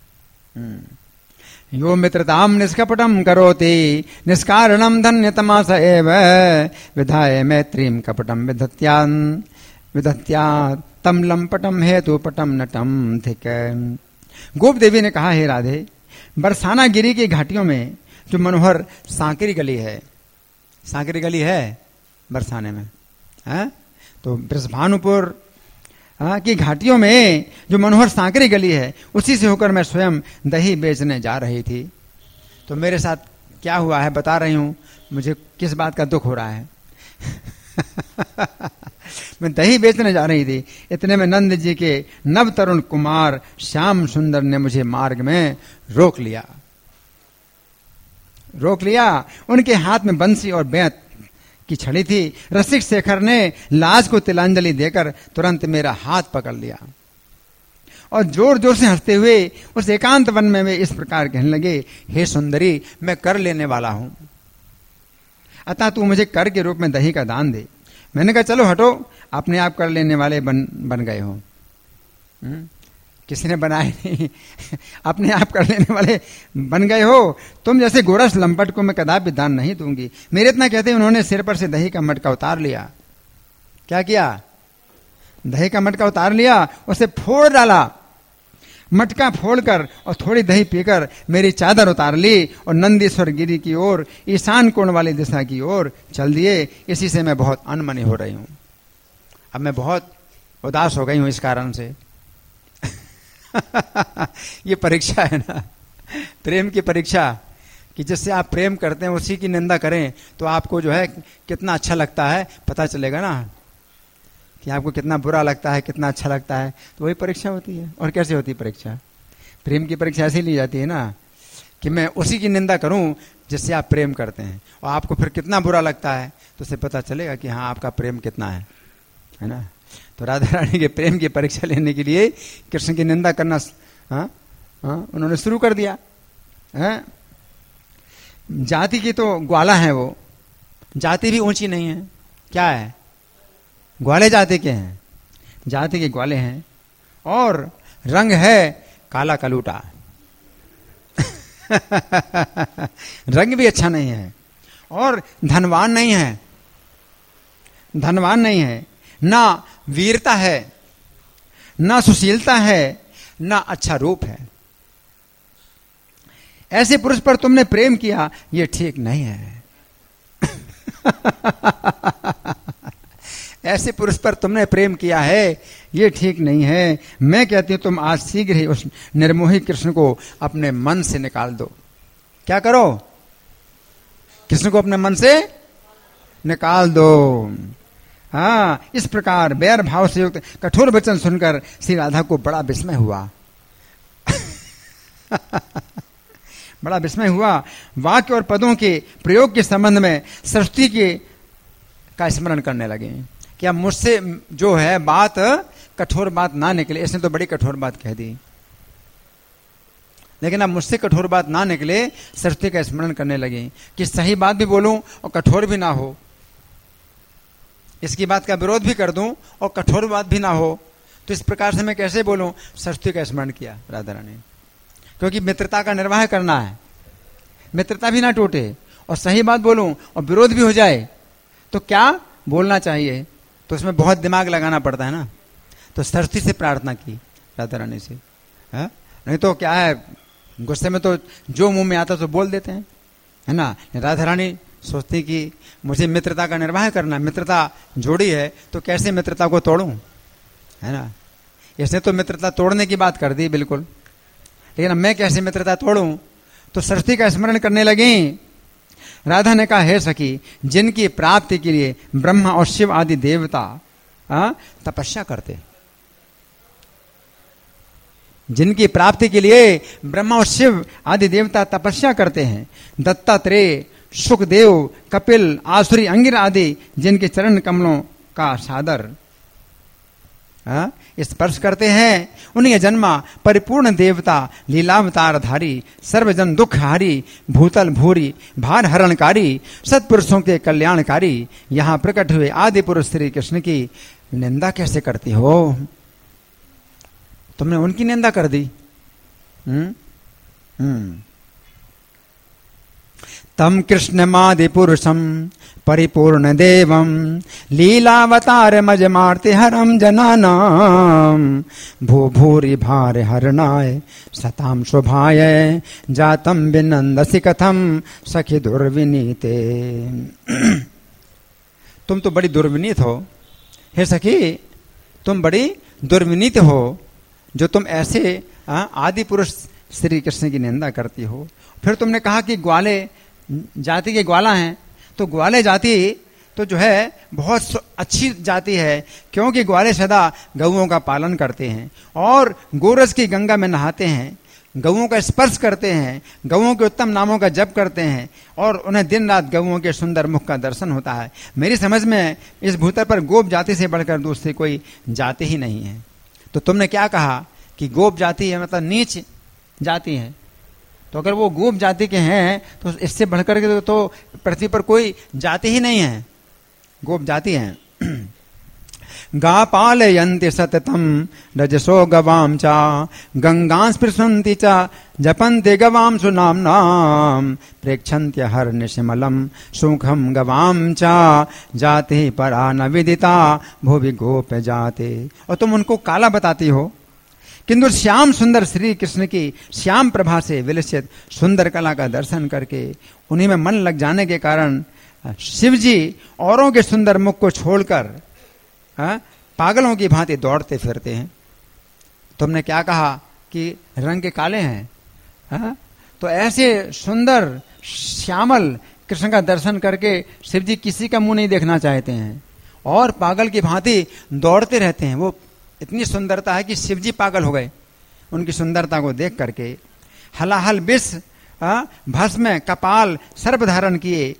यो मित्रताम निष्कपटम करोति निष्कारणम धन्यतमास एव विधाय मैत्रीम कपटम विधत्या तम लंपटम हेतुपटम नटम धिक। गोप देवी ने कहा, हे राधे, बरसाना गिरी की घाटियों में जो मनोहर सांकरी गली है, सांकरी गली है बरसाने में, तो बृषभानुपुर की घाटियों में जो मनोहर सांकरी गली है, उसी से होकर मैं स्वयं दही बेचने जा रही थी। तो मेरे साथ क्या हुआ है बता रही हूं, मुझे किस बात का दुख हो रहा है। मैं दही बेचने जा रही थी, इतने में नंद जी के नव तरुण कुमार श्याम सुंदर ने मुझे मार्ग में रोक लिया। उनके हाथ में बंसी और बेंत की छड़ी थी। रसिक शेखर ने लाज को तिलांजलि देकर तुरंत मेरा हाथ पकड़ लिया और जोर जोर से हंसते हुए उस एकांत वन में वे इस प्रकार कहने लगे, हे सुंदरी, मैं कर लेने वाला हूं, अतः तू मुझे कर के रूप में दही का दान दे। मैंने कहा चलो हटो, अपने आप कर लेने वाले बन गए हो। किसी ने बनाए नहीं, अपने आप कर लेने वाले बन गए हो। तुम जैसे गोरस लंपट को मैं कदापि दान नहीं दूंगी। मेरे इतना कहते उन्होंने सिर पर से दही का मटका उतार लिया। क्या किया? दही का मटका उतार लिया, उसे फोड़ डाला। मटका फोड़कर और थोड़ी दही पीकर मेरी चादर उतार ली और नंदीश्वर गिरी की ओर, ईशान कोण वाली दिशा की ओर चल दिए। इसी से मैं बहुत अनमनी हो रही हूं। अब मैं बहुत उदास हो गई हूं इस कारण से। ये परीक्षा है ना, प्रेम की परीक्षा, कि जिससे आप प्रेम करते हैं उसी की निंदा करें तो आपको जो है कितना अच्छा लगता है पता चलेगा ना, कि आपको कितना बुरा लगता है, कितना अच्छा लगता है। तो वही परीक्षा होती है। और कैसे होती है परीक्षा? प्रेम की परीक्षा ऐसी ली जाती है ना, कि मैं उसी की निंदा करूं जिससे आप प्रेम करते हैं, और आपको फिर कितना बुरा लगता है तो उससे पता चलेगा कि हाँ आपका प्रेम कितना है ना। तो राधा रानी के प्रेम की परीक्षा लेने के लिए कृष्ण की निंदा करना उन्होंने शुरू कर दिया। जाति की तो ग्वाला है वो, जाति भी ऊंची नहीं है। क्या है? ग्वाले जाति के हैं, जाति के ग्वाले हैं, और रंग है काला कलूटा। रंग भी अच्छा नहीं है, और धनवान नहीं है, ना वीरता है, ना सुशीलता है, ना अच्छा रूप है। ऐसे पुरुष पर तुमने प्रेम किया, ये ठीक नहीं है। ऐसे पुरुष पर तुमने प्रेम किया है, ये ठीक नहीं है। मैं कहती हूं तुम आज शीघ्र ही उस निर्मोही कृष्ण को अपने मन से निकाल दो। क्या करो? कृष्ण को अपने मन से निकाल दो। हाँ, इस प्रकार बैर भाव से युक्त कठोर वचन सुनकर श्री राधा को बड़ा विस्मय हुआ। बड़ा विस्मय हुआ। वाक्य और पदों के प्रयोग के संबंध में सरस्वती के का स्मरण करने लगे कि अब मुझसे जो है बात कठोर बात ना निकले। इसने तो बड़ी कठोर बात कह दी, लेकिन अब मुझसे कठोर बात ना निकले। सरस्वती का स्मरण करने लगे कि सही बात भी बोलूं और कठोर भी ना हो, इसकी बात का विरोध भी कर दूं और कठोर बात भी ना हो, तो इस प्रकार से मैं कैसे बोलूं? सरस्वती का स्मरण किया राधा रानी, क्योंकि मित्रता का निर्वाह करना है। मित्रता भी ना टूटे और सही बात बोलूं और विरोध भी हो जाए तो क्या बोलना चाहिए, तो उसमें बहुत दिमाग लगाना पड़ता है ना। तो सरस्वती से प्रार्थना की राधा रानी से, नहीं तो क्या है, गुस्से में तो जो मुंह में आता तो बोल देते हैं, है ना। राधा रानी सोचती कि मुझे मित्रता का निर्वाह करना, मित्रता जोड़ी है तो कैसे मित्रता को तोड़ूं, है ना। इसने तो मित्रता तोड़ने की बात कर दी बिल्कुल, लेकिन अब मैं कैसे मित्रता तोड़ूं? तो सरस्वती का स्मरण करने लगी। राधा ने कहा, हे सखी, जिनकी प्राप्ति के लिए ब्रह्मा और शिव आदि देवता तपस्या करते, जिनकी प्राप्ति के लिए ब्रह्मा और शिव आदि देवता तपस्या करते हैं, दत्तात्रेय, सुखदेव, कपिल, आसुरी, अंगिर आदि जिनके चरण कमलों का सादर स्पर्श करते हैं, उन्हें जन्मा परिपूर्ण देवता, लीलावतारधारी, सर्वजन दुखहारी, भूतल भूरी, भार हरणकारी, सत्पुरुषों के कल्याणकारी यहां प्रकट हुए आदि पुरुष श्री कृष्ण की निंदा कैसे करती हो? तुमने उनकी निंदा कर दी। तम कृष्णमादि पुरुषम परिपूर्ण देवम लीलावतार मजमार्ति हरम जनानाम भू भूरि भार हरणाय सताम शोभाय जातम विनंदसि कथम सखी दुर्विनीते। तुम तो बड़ी दुर्विनीत हो हे सखी, तुम बड़ी दुर्विनीत हो जो तुम ऐसे आदि पुरुष श्री कृष्ण की निंदा करती हो। फिर तुमने कहा कि ग्वाले जाति के ग्वाला हैं, तो ग्वाले जाति तो जो है बहुत अच्छी जाति है, क्योंकि ग्वाले सदा गौओं का पालन करते हैं और गोरस की गंगा में नहाते हैं, गौओं का स्पर्श करते हैं, गौओं के उत्तम नामों का जप करते हैं और उन्हें दिन रात गौओं के सुंदर मुख का दर्शन होता है। मेरी समझ में इस भूतल पर गोप जाति से बढ़कर दूसरी कोई जाति ही नहीं है। तो तुमने क्या कहा कि गोप जाति है मतलब नीच जाति है, तो अगर वो गोप जाति के हैं तो इससे बढ़कर के तो पृथ्वी पर कोई जाति ही नहीं है, गोप जाति है। गा पालयन्ति सततम रजसो गवाम चा गंगा स्पृशन्ति चा जपन्ति गवाम सुनाम्नाम प्रेक्षन्त्य हर्निशिमलम सुखम गवाम चा जाति परा न विदिता भुवि गोप जाते। और तुम उनको काला बताती हो, किंतु श्याम सुंदर श्री कृष्ण की श्याम प्रभा से विलसित सुंदर कला का दर्शन करके उन्हीं में मन लग जाने के कारण शिव जी औरों के सुंदर मुख को छोड़कर पागलों की भांति दौड़ते फिरते हैं। तुमने क्या कहा कि रंग के काले हैं, तो ऐसे सुंदर श्यामल कृष्ण का दर्शन करके शिव जी किसी का मुंह नहीं देखना चाहते हैं और पागल की भांति दौड़ते रहते हैं। वो इतनी सुंदरता है कि शिव जी पागल हो गए उनकी सुंदरता को देख करके। हलाहल विष भस्म कपाल सर्प धारण किए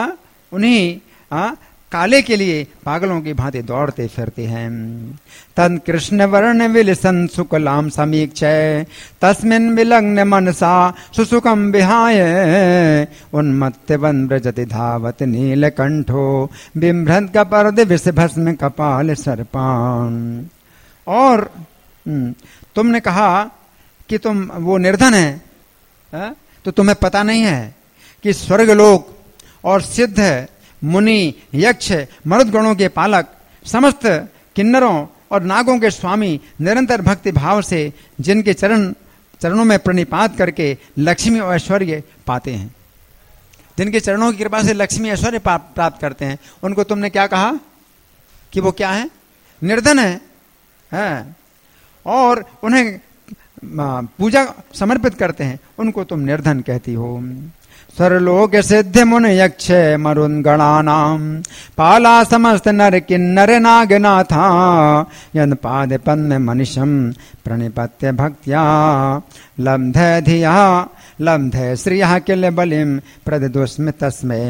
उन्हीं काले के लिए पागलों की भांति दौड़ते फिरते हैं। तद कृष्ण वर्ण विलसन शुक्लाम समीक्षय तस्मिन् विलग्न मनसा सुसुकम विहाय उन्मत्तवन व्रजति धावत नीलकंठो बिभ्रत कपर्द विष भस्म कपाल सर्पान। और तुमने कहा कि तुम वो निर्धन है, तो तुम्हें पता नहीं है कि स्वर्गलोक और सिद्ध मुनि यक्ष मरुद गणों के पालक समस्त किन्नरों और नागों के स्वामी निरंतर भक्ति भाव से जिनके चरणों में प्रणिपात करके लक्ष्मी और ऐश्वर्य पाते हैं, जिनके चरणों की कृपा से लक्ष्मी ऐश्वर्य प्राप्त करते हैं, उनको तुमने क्या कहा कि वो क्या है? निर्धन है और उन्हें पूजा समर्पित करते हैं, उनको तुम निर्धन कहती हो। सर्वलोक सिद्ध मुन यक्ष मरुन गणानाम पाला समस्त नर किन्नर नागनाथा यन पाद पद्म मनिषम प्रणिपत्य भक्त्या लब्ध धिया लब्ध श्रियः किल बलिम प्रददुस्म तस्मै।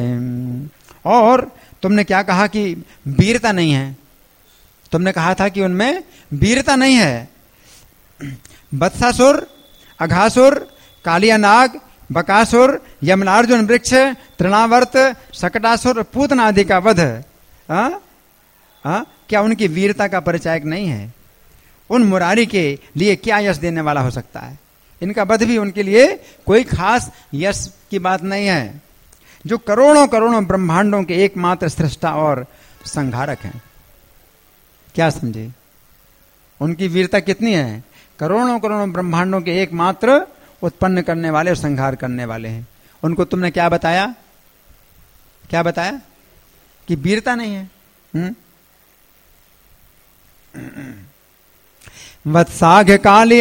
और तुमने क्या कहा कि वीरता नहीं है, तुमने कहा था कि उनमें वीरता नहीं है। बत्सासुर, अघासुर, कालिया नाग, बकासुर, यमनार्जुन वृक्ष, तृणावर्त, शकटासुर, पूतना आदि का वध क्या उनकी वीरता का परिचायक नहीं है? उन मुरारी के लिए क्या यश देने वाला हो सकता है? इनका वध भी उनके लिए कोई खास यश की बात नहीं है, जो करोड़ों करोड़ों ब्रह्मांडों के एकमात्र सृष्टा और संहारक हैं। क्या समझे? उनकी वीरता कितनी है? करोड़ों करोड़ों ब्रह्मांडों के एकमात्र उत्पन्न करने वाले और संहार करने वाले हैं। उनको तुमने क्या बताया? क्या बताया? कि वीरता नहीं है। वत्साघ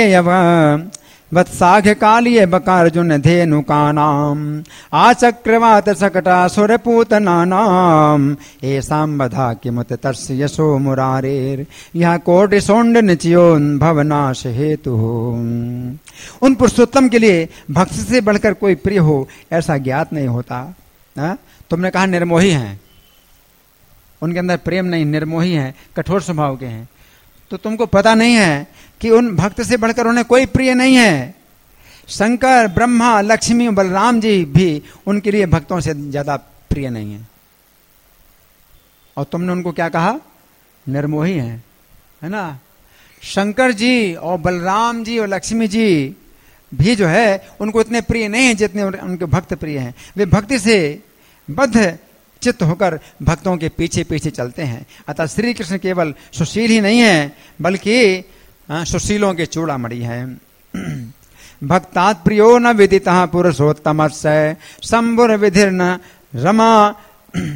कालिय बकार्जुन धेनुकानाम आचक्रवात सकटासुर पूतनानाम एसाम बधा किमुत तस्य यशो मुरारेर यह कोटि सोंड निचयोन भवनाश हेतु। उन पुरुषोत्तम के लिए भक्ति से बढ़कर कोई प्रिय हो ऐसा ज्ञात नहीं होता। तुमने कहा निर्मोही हैं, उनके अंदर प्रेम नहीं, निर्मोही हैं, कठोर स्वभाव के हैं। तो तुमको पता नहीं है कि उन भक्त से बढ़कर उन्हें कोई प्रिय नहीं है। शंकर, ब्रह्मा, लक्ष्मी, बलराम जी भी उनके लिए भक्तों से ज्यादा प्रिय नहीं है। और तुमने उनको क्या कहा? निर्मोही है ना? शंकर जी और बलराम जी और लक्ष्मी जी भी जो है उनको इतने प्रिय नहीं है जितने उनके भक्त प्रिय हैं। वे भक्ति से बद्ध चित्त होकर भक्तों के पीछे पीछे चलते हैं। अतः श्री कृष्ण केवल सुशील ही नहीं है बल्कि सुशीलों के चूड़ामणि है। भक्तात् प्रियो न विदितः पुरुषोत्तमस्य शंभुर विधिर्न रमा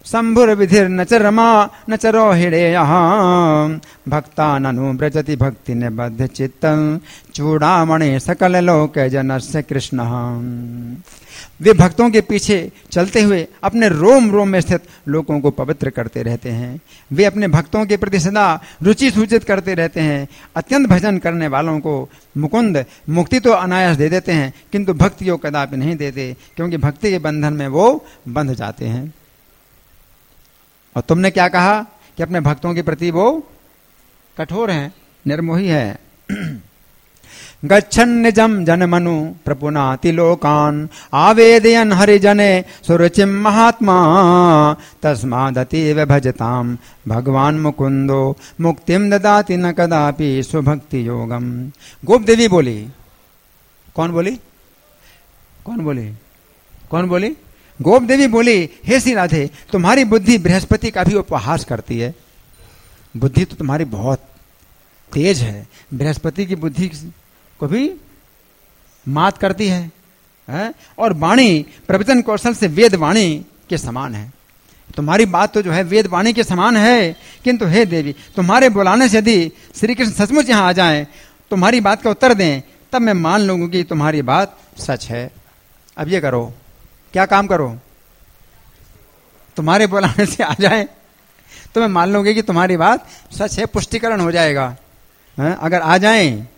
शंभुर विधिर न रमा न चरो हिड़ेय भक्ता ननु ब्रजति भक्ति निबद्ध चित्तं चूड़ामणि सकल लोक जनस्य कृष्ण। वे भक्तों के पीछे चलते हुए अपने रोम रोम में स्थित लोगों को पवित्र करते रहते हैं। वे अपने भक्तों के प्रति सदा रुचि सूचित करते रहते हैं। अत्यंत भजन करने वालों को मुकुंद मुक्ति तो अनायास दे देते हैं, किंतु भक्ति को कदापि नहीं देते, क्योंकि भक्ति के बंधन में वो बंध जाते हैं। और तुमने क्या कहा कि अपने भक्तों के प्रति वो कठोर हैं, निर्मोही है। गच्छन् निजं जनमनु प्रपुनाति लोकान् आवेदयन् हरिजने सुरुचिं महात्मा तस्मादतीव भजतां भगवान मुकुंदो मुक्तिं ददाति न कदापि स्वभक्ति योगम। गोप देवी बोली। कौन बोली? कौन बोली? कौन बोली? गोप देवी बोली, हे श्री राधे, तुम्हारी बुद्धि बृहस्पति का भी उपहास करती है। बुद्धि तो तुम्हारी बहुत तेज है, बृहस्पति की बुद्धि को भी मात करती है? और वाणी प्रवचन कौशल से वेद वाणी के समान है। तुम्हारी बात तो जो है वेद वाणी के समान है, किंतु हे देवी, तुम्हारे बुलाने से यदि श्री कृष्ण सचमुच यहां आ जाएं, तुम्हारी बात का उत्तर दें, तब मैं मान लूंगी कि तुम्हारी बात सच है। अब ये करो, क्या काम करो? तुम्हारे बुलाने से आ जाए तो मैं मान लूंगी कि तुम्हारी बात सच है, पुष्टिकरण हो जाएगा। अगर आ जाएं।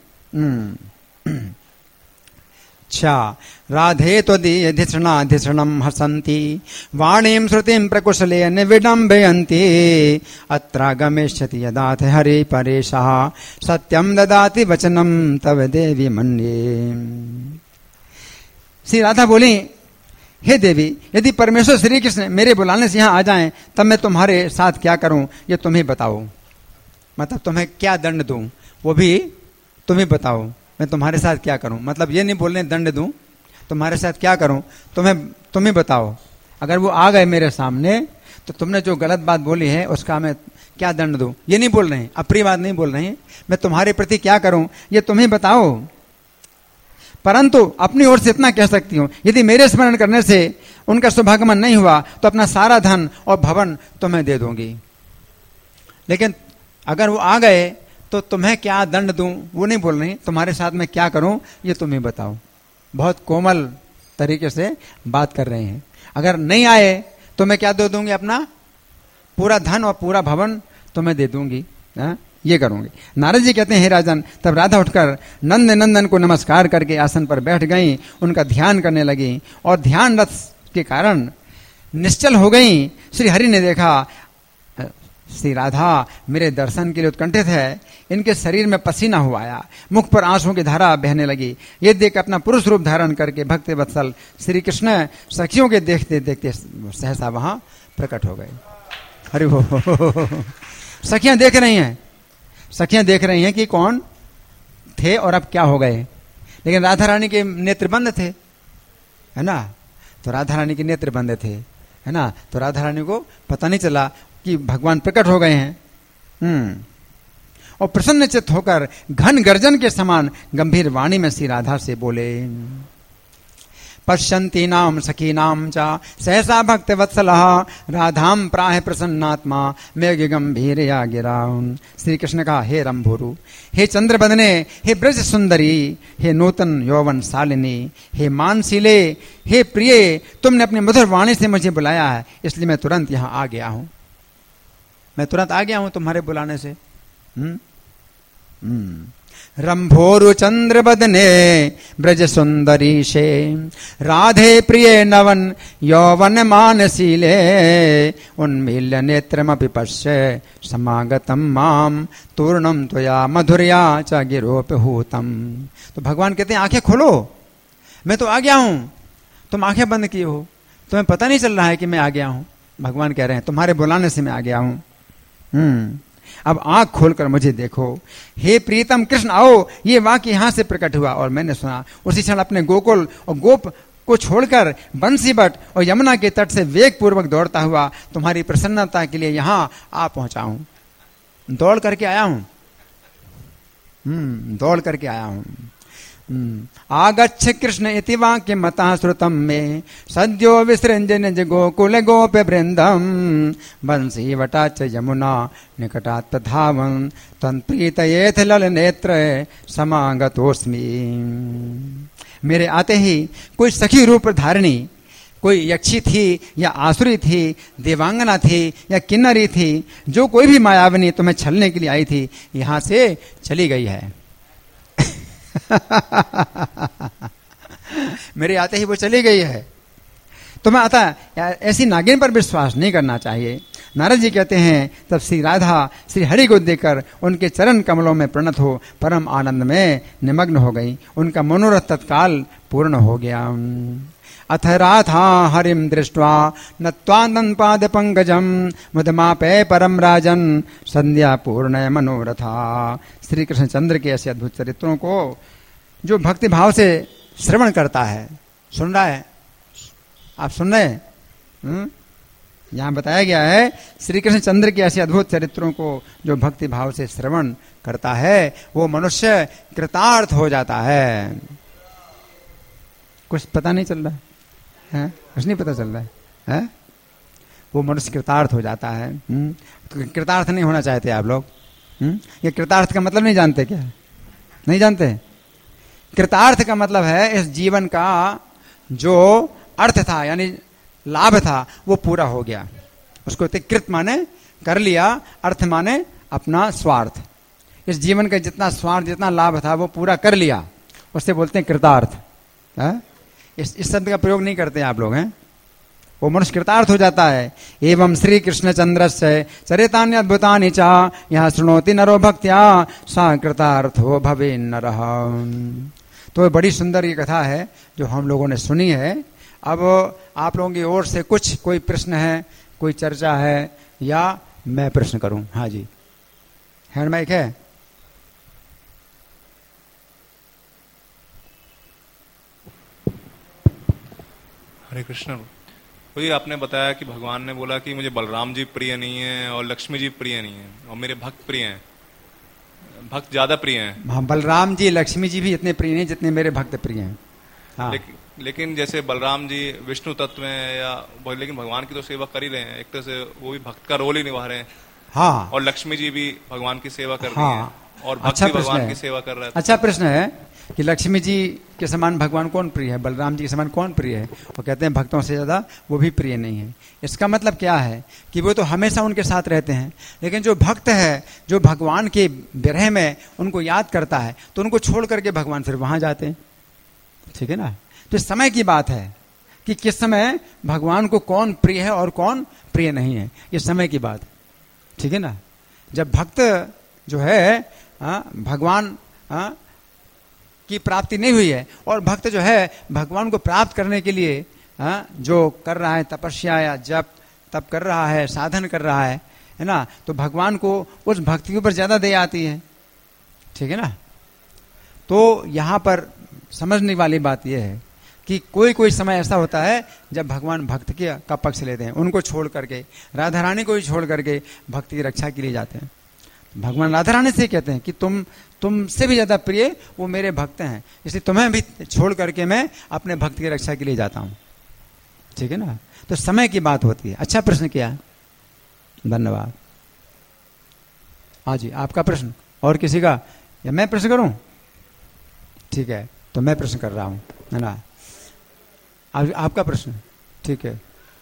अच्छा, राधे त्वदीयधिषणाधिषणं हसन्ति वाणीं श्रुतिं प्रकुशलेन विडम्बयन्ति अत्र गमिष्यति यदाथ हरि परेशः सत्यं ददाति वचनं तव देवी मन्ये। श्री राधा बोली, हे देवी, यदि परमेश्वर श्री कृष्ण मेरे बुलाने से यहाँ आ जाएं, तब मैं तुम्हारे साथ क्या करूं ये तुम ही बताओ। मतलब तुम्हें क्या दंड दूं वो भी तुम ही बताओ। मैं तुम्हारे साथ क्या करूं, मतलब ये नहीं बोलने दंड दूं, तुम्हारे साथ क्या करूं तुम ही बताओ। अगर वो आ गए मेरे सामने तो तुमने जो गलत बात बोली है उसका मैं क्या दंड दूं, ये नहीं बोल रहे, अप्रिय बात नहीं बोल रहे, मैं तुम्हारे प्रति क्या करूं ये तुम ही बताओ। परंतु अपनी ओर से इतना कह सकती हूं, यदि मेरे स्मरण करने से उनका सौभाग्यमन नहीं हुआ तो अपना सारा धन और भवन तुम्हें दे दूंगी। लेकिन अगर वो आ गए तो तुम्हें क्या दंड दूं वो नहीं बोल रही, तुम्हारे साथ मैं क्या करूं ये तुम ही बताओ। बहुत कोमल तरीके से बात कर रहे हैं। अगर नहीं आए तो मैं क्या दे दूंगी, अपना पूरा धन और पूरा भवन तुम्हें दे दूंगी, ये करूंगी। नारद जी कहते हैं, हे राजन, तब राधा उठकर नंद नंदन को नमस्कार करके आसन पर बैठ गई, उनका ध्यान करने लगी और ध्यान रस के कारण निश्चल हो गई। श्री हरि ने देखा श्री राधा मेरे दर्शन के लिए उत्कंठित है, इनके शरीर में पसीना हुआ आया, मुख पर आंसुओं की धारा बहने लगी। ये देख अपना पुरुष रूप धारण करके भक्त वत्सल श्री कृष्ण सखियों के देखते देखते सहसा वहां प्रकट हो गए। हरि वो सखियां देख रही हैं, सखियां देख रही हैं कि कौन थे और अब क्या हो गए। लेकिन राधा रानी के नेत्र बंद थे, है ना, तो राधा रानी के नेत्र बंद थे, है ना, तो राधा रानी को पता नहीं चला कि भगवान प्रकट हो गए हैं। और प्रसन्न चित्त होकर घन गर्जन के समान गंभीर वाणी में श्री राधा से बोले, पश्यन्ति नाम सखी नाम चा सहसा भक्त वत्सलः राधाम प्राह प्रसन्नात्मा मेघ गंभीर या गिराउन। श्री कृष्ण का, हे रंभुरु, हे चंद्रबदने, हे ब्रज सुंदरी, हे नूतन यौवन शालिनी, हे मानशीले, हे प्रिय, तुमने अपनी मधुर वाणी से मुझे बुलाया है, इसलिए मैं तुरंत यहाँ आ गया हूं। मैं तुरंत आ गया हूं तुम्हारे बुलाने से। रंभोरु चंद्र बदने ब्रज सुंदरी शे राधे प्रिय नवन यौवन मानशीले उन्मील्य नेत्रमपि पश्य समागतम माम तूर्णम त्वया मधुर्या च गिरोपहूतम। तो भगवान कहते हैं, आंखें खोलो, मैं तो आ गया हूं, तुम आंखें बंद किए हो, तुम्हें पता नहीं चल रहा है कि मैं आ गया हूं। भगवान कह रहे हैं, तुम्हारे बुलाने से मैं आ गया हूं। अब आंख खोलकर मुझे देखो। हे प्रीतम कृष्ण आओ, ये वाक्य यहां से प्रकट हुआ और मैंने सुना। उसी क्षण अपने गोकुल और गोप को छोड़कर बंसीबट और यमुना के तट से वेग पूर्वक दौड़ता हुआ तुम्हारी प्रसन्नता के लिए यहां आ पहुंचा हूं। दौड़ करके आया हूं, दौड़ करके आया हूं। आगच्छ कृष्ण इति वाक्य मता श्रुतम में सद्यो विसृंजन गोकुल गोप वृंदम बंसी वटा च यमुना निकटात् प्रधावन् तन्प्रीतयेथ लल नेत्र समागतोस्मि। मेरे आते ही कोई सखी रूप धारिणी, कोई यक्षी थी या आसुरी थी, देवांगना थी या किन्नरी थी, जो कोई भी मायाविनी तुम्हें छलने के लिए आई थी, यहां से चली गई है। मेरे आते ही वो चली गई है। तुम्हें आता ऐसी नागिन पर विश्वास नहीं करना चाहिए। नारद जी कहते हैं, तब श्री राधा श्री हरि को देखकर उनके चरण कमलों में प्रणत हो परम आनंद में निमग्न हो गई। उनका मनोरथ तत्काल पूर्ण हो गया। अथ राधा हरिम दृष्ट्वा नत्वानंद पाद पंकजम मुदमापे परम राजन संध्या पूर्ण मनोरथा। श्री कृष्ण चंद्र के ऐसे अद्भुत चरित्रों को जो भक्ति भाव से श्रवण करता है, सुन रहा है, आप सुन रहे हैं? यहां बताया गया है श्री कृष्ण चंद्र के ऐसे अद्भुत चरित्रों को जो भक्ति भाव से श्रवण करता है, वो मनुष्य कृतार्थ हो जाता है। कुछ पता नहीं चल रहा है? कुछ नहीं पता चल रहा है? वो मनुष्य कृतार्थ हो जाता है। कृतार्थ नहीं होना चाहते आप लोग? ये कृतार्थ का मतलब नहीं जानते क्या? नहीं जानते? कृतार्थ का मतलब है इस जीवन का जो अर्थ था, यानी लाभ था, वो पूरा हो गया। उसको कृत माने कर लिया, अर्थ माने अपना स्वार्थ। इस जीवन का जितना स्वार्थ, जितना लाभ था, वो पूरा कर लिया, उससे बोलते हैं कृतार्थ। इस शब्द का प्रयोग नहीं करते आप लोग, हैं? वो मनुष्य कृतार्थ हो जाता है। एवं श्री कृष्ण चंद्रस्य चरितान्य अद्भुतानि च यह शृणोति नरो भक्त्या सा कृतार्थो भवे नरः। तो बड़ी सुंदर ये कथा है जो हम लोगों ने सुनी है। अब आप लोगों की ओर से कुछ कोई प्रश्न है, कोई चर्चा है, या मैं प्रश्न करूं? हाँ जी, हैंड माइक है? हरे कृष्ण। तो ये आपने बताया कि भगवान ने बोला कि मुझे बलराम जी प्रिय नहीं है और लक्ष्मी जी प्रिय नहीं है और मेरे भक्त प्रिय हैं, भक्त ज्यादा प्रिय हैं। हाँ, बलराम जी लक्ष्मी जी भी इतने प्रिय नहीं जितने मेरे भक्त प्रिय हैं। हाँ। लेकिन जैसे बलराम जी विष्णु तत्व हैं, या लेकिन भगवान की तो सेवा कर ही रहे हैं, एक तरह से वो भी भक्त का रोल ही निभा रहे हैं। हाँ। और लक्ष्मी जी भी भगवान की सेवा कर रही हाँ। हैं और भक्त भी भगवान की सेवा कर रहा है। अच्छा प्रश्न है कि लक्ष्मी जी के समान भगवान कौन प्रिय है, बलराम जी के समान कौन प्रिय है? वो कहते हैं भक्तों से ज्यादा वो भी प्रिय नहीं है। इसका मतलब क्या है कि वो तो हमेशा उनके साथ रहते हैं, लेकिन जो भक्त है, जो भगवान के विरह में उनको याद करता है, तो उनको छोड़ करके भगवान फिर वहां जाते हैं। ठीक है ना? तो समय की बात है कि किस समय भगवान को कौन प्रिय है और कौन प्रिय नहीं है, ये समय की बात। ठीक है ना? जब भक्त जो है भगवान की प्राप्ति नहीं हुई है, और भक्त जो है भगवान को प्राप्त करने के लिए जो कर रहा है, तपस्या या जप तप कर रहा है, साधन कर रहा है ना, तो भगवान को उस भक्ति के ऊपर ज्यादा दया आती है। ठीक है ना? तो यहां पर समझने वाली बात यह है कि कोई कोई समय ऐसा होता है जब भगवान भक्त का पक्ष लेते हैं, उनको छोड़ करके, राधा रानी को ही छोड़ करके भक्ति की रक्षा के लिए जाते हैं। भगवान राधा रानी से कहते हैं कि तुमसे भी ज्यादा प्रिय वो मेरे भक्त हैं, इसलिए तुम्हें भी छोड़ करके मैं अपने भक्त की रक्षा के लिए जाता हूं। ठीक है ना? तो समय की बात होती है। अच्छा प्रश्न किया, धन्यवाद। हाँ जी, आपका प्रश्न और किसी का, या मैं प्रश्न करूं? ठीक है, तो मैं प्रश्न कर रहा हूं, है ना? आपका प्रश्न? ठीक है।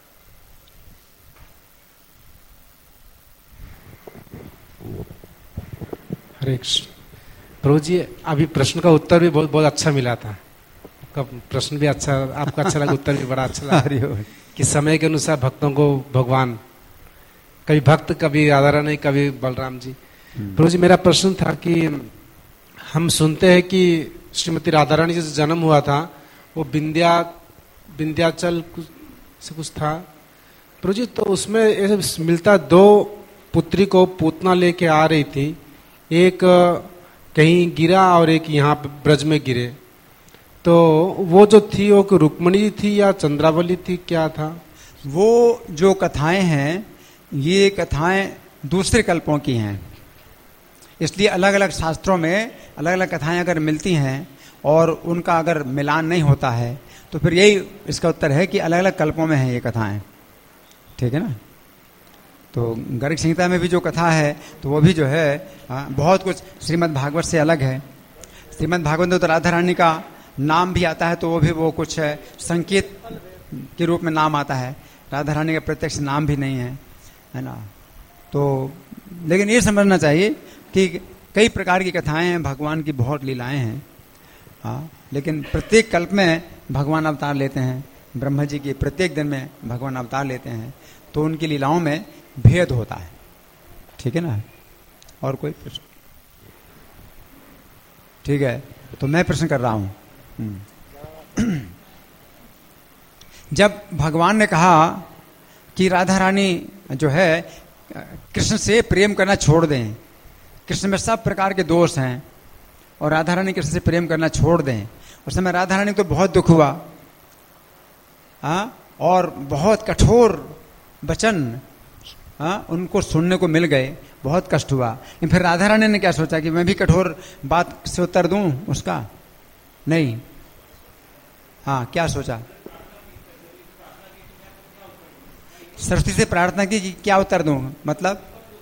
हरे कृष्ण। प्रभु जी, अभी प्रश्न का उत्तर भी बहुत बहुत अच्छा मिला था। आपका प्रश्न भी अच्छा, आपका अच्छा लगा, उत्तर भी बड़ा अच्छा लगा कि समय के अनुसार भक्तों को भगवान, कभी भक्त, कभी राधा रानी, कभी बलराम जी। प्रभु जी, मेरा प्रश्न था कि हम सुनते हैं कि श्रीमती राधा रानी जी से जन्म हुआ था, वो विंध्याचल से कुछ था प्रभु जी, तो उसमें ऐसे मिलता, दो पुत्री को पूतना लेके आ रही थी, एक कहीं गिरा और एक यहाँ ब्रज में गिरे। तो वो जो थी वो रुक्मणी थी या चंद्रावली थी, क्या था? वो जो कथाएं हैं, ये कथाएं दूसरे कल्पों की हैं, इसलिए अलग अलग शास्त्रों में अलग अलग कथाएं अगर मिलती हैं और उनका अगर मिलान नहीं होता है तो फिर यही इसका उत्तर है कि अलग अलग कल्पों में है ये कथाएं, ठीक है ना। तो गर्ग संहिता में भी जो कथा है तो वो भी जो है बहुत कुछ श्रीमद् भागवत से अलग है। श्रीमद् भागवत में तो राधा रानी का नाम भी आता है, तो वो भी वो कुछ है संकेत के रूप में नाम आता है, राधा रानी का प्रत्यक्ष नाम भी नहीं है ना। तो लेकिन ये समझना चाहिए कि कई प्रकार की कथाएं हैं, भगवान की बहुत लीलाएं हैं, हाँ, लेकिन प्रत्येक कल्प में भगवान अवतार लेते हैं। ब्रह्मा जी के प्रत्येक दिन में भगवान अवतार लेते हैं, तो उनकी लीलाओं में भेद होता है, ठीक है ना। और कोई प्रश्न? ठीक है, तो मैं प्रश्न कर रहा हूं। जब भगवान ने कहा कि राधा रानी जो है कृष्ण से प्रेम करना छोड़ दें, कृष्ण में सब प्रकार के दोष हैं और राधा रानी कृष्ण से प्रेम करना छोड़ दें, उस समय राधा रानी को तो बहुत दुख हुआ, और बहुत कठोर वचन उनको सुनने को मिल गए, बहुत कष्ट हुआ। लेकिन फिर राधा रानी ने क्या सोचा कि मैं भी कठोर बात से उत्तर दूं उसका? नहीं, हाँ, क्या सोचा? सरस्वती से प्रार्थना की कि क्या उत्तर दूं, मतलब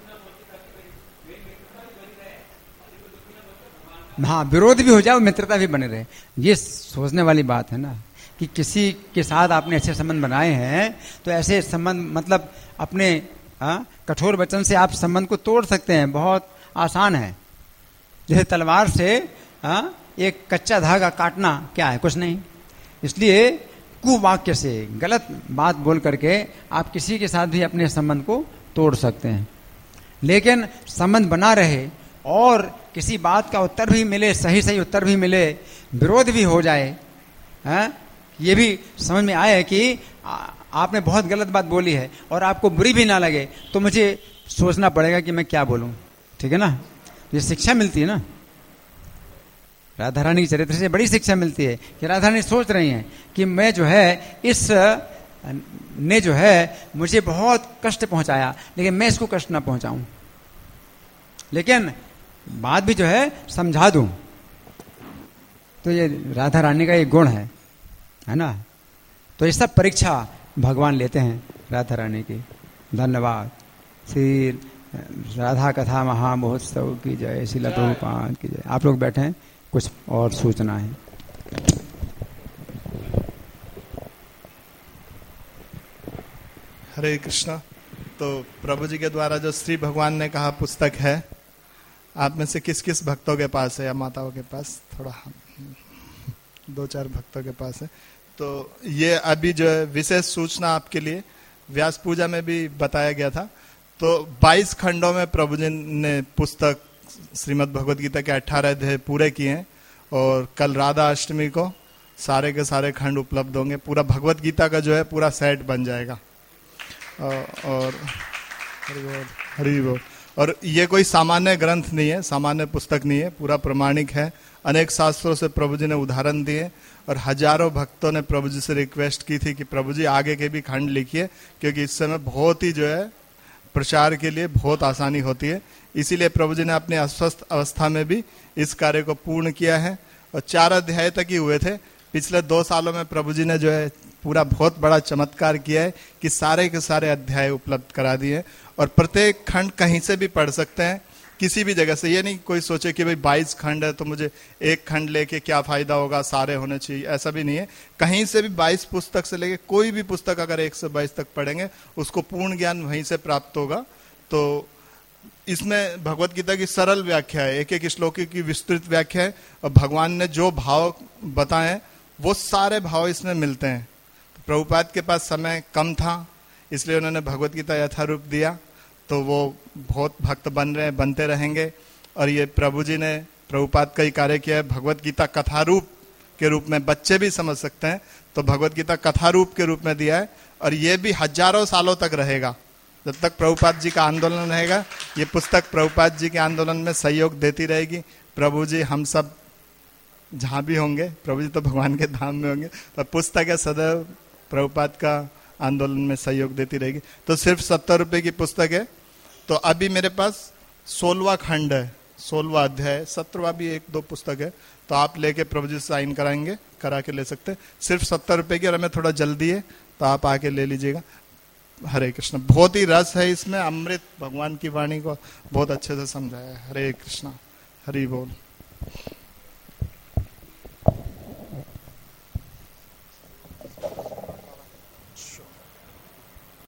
हाँ, विरोध भी हो जाए और मित्रता भी बने रहे। ये सोचने वाली बात है ना कि किसी के साथ आपने अच्छे संबंध बनाए हैं तो ऐसे संबंध, मतलब अपने कठोर वचन से आप संबंध को तोड़ सकते हैं, बहुत आसान है। जैसे तलवार से एक कच्चा धागा काटना क्या है, कुछ नहीं। इसलिए कुवाक्य से, गलत बात बोल करके आप किसी के साथ भी अपने संबंध को तोड़ सकते हैं, लेकिन संबंध बना रहे और किसी बात का उत्तर भी मिले, सही सही उत्तर भी मिले, विरोध भी हो जाए, ये भी समझ में आए कि आपने बहुत गलत बात बोली है और आपको बुरी भी ना लगे, तो मुझे सोचना पड़ेगा कि मैं क्या बोलूं, ठीक है ना। ये शिक्षा मिलती है ना, राधा रानी के चरित्र से बड़ी शिक्षा मिलती है कि राधा रानी सोच रही हैं कि मैं जो है इस ने जो है मुझे बहुत कष्ट पहुंचाया, लेकिन मैं इसको कष्ट ना पहुंचाऊं, लेकिन बात भी जो है समझा दूं। तो ये राधा रानी का एक गुण है ना। तो ये सब परीक्षा भगवान लेते हैं राधा रानी की। धन्यवाद। श्री राधा कथा महामहोत्सव की जय, श्रील प्रभुपाद की जय। आप लोग बैठे हैं, कुछ और सूचना है? हरे कृष्णा। तो प्रभु जी के द्वारा जो श्री भगवान ने कहा पुस्तक है, आप में से किस किस भक्तों के पास है या माताओं के पास? थोड़ा 2-4 भक्तों के पास है। तो ये अभी जो है विशेष सूचना आपके लिए, व्यास पूजा में भी बताया गया था। तो 22 खंडों में प्रभु जी ने पुस्तक श्रीमद् भगवद गीता के 18 अध्याय पूरे किए हैं और कल राधा अष्टमी को सारे के सारे खंड उपलब्ध होंगे। पूरा भगवद गीता का जो है पूरा सेट बन जाएगा। और हरि बोल। और ये कोई सामान्य ग्रंथ नहीं है, सामान्य पुस्तक नहीं है, पूरा प्रमाणिक है। अनेक शास्त्रों से प्रभु जी ने उदाहरण दिए और हजारों भक्तों ने प्रभु जी से रिक्वेस्ट की थी कि प्रभु जी आगे के भी खंड लिखिए, क्योंकि इस समय बहुत ही जो है प्रचार के लिए बहुत आसानी होती है। इसीलिए प्रभु जी ने अपने अस्वस्थ अवस्था में भी इस कार्य को पूर्ण किया है और 4 अध्याय तक ही हुए थे। पिछले 2 सालों में प्रभु जी ने जो है पूरा बहुत बड़ा चमत्कार किया है कि सारे के सारे अध्याय उपलब्ध करा दिए और प्रत्येक खंड कहीं से भी पढ़ सकते हैं, किसी भी जगह से। ये नहीं कोई सोचे कि भाई 22 खंड है तो मुझे एक खंड लेके क्या फायदा होगा, सारे होने चाहिए, ऐसा भी नहीं है। कहीं से भी 22 पुस्तक से लेके कोई भी पुस्तक अगर 1 से 22 तक पढ़ेंगे उसको पूर्ण ज्ञान वहीं से प्राप्त होगा। तो इसमें भगवत गीता की सरल व्याख्या है, एक एक श्लोक की विस्तृत व्याख्या है और भगवान ने जो भाव बताए वो सारे भाव इसमें मिलते हैं। तो प्रभुपाद के पास समय कम था, इसलिए उन्होंने भगवत गीता यथारूप दिया, तो वो बहुत भक्त बनते रहेंगे। और ये प्रभु जी ने प्रभुपाद का ही कार्य किया है। भगवत गीता कथा रूप के रूप में बच्चे भी समझ सकते हैं, तो भगवत गीता कथा रूप के रूप में दिया है और ये भी हजारों सालों तक रहेगा। जब तक प्रभुपाद जी का आंदोलन रहेगा, ये पुस्तक प्रभुपाद जी के आंदोलन में सहयोग देती रहेगी। प्रभु जी हम सब जहाँ भी होंगे, प्रभु जी तो भगवान के धाम में होंगे, पर पुस्तक है सदैव प्रभुपाद का आंदोलन में सहयोग देती रहेगी। तो सिर्फ 70 रुपए की पुस्तक है। तो अभी मेरे पास 16वां खंड है, 16वां अध्याय, 17वां भी 1-2 पुस्तक है। तो आप लेके प्रभु जी साइन कराएंगे, करा के ले सकते हैं। सिर्फ 70 रुपए की, और हमें थोड़ा जल्दी है तो आप आके ले लीजिएगा। हरे कृष्ण। बहुत ही रस है इसमें, अमृत भगवान की वाणी को बहुत अच्छे से समझाया है। हरे कृष्णा, हरि बोल।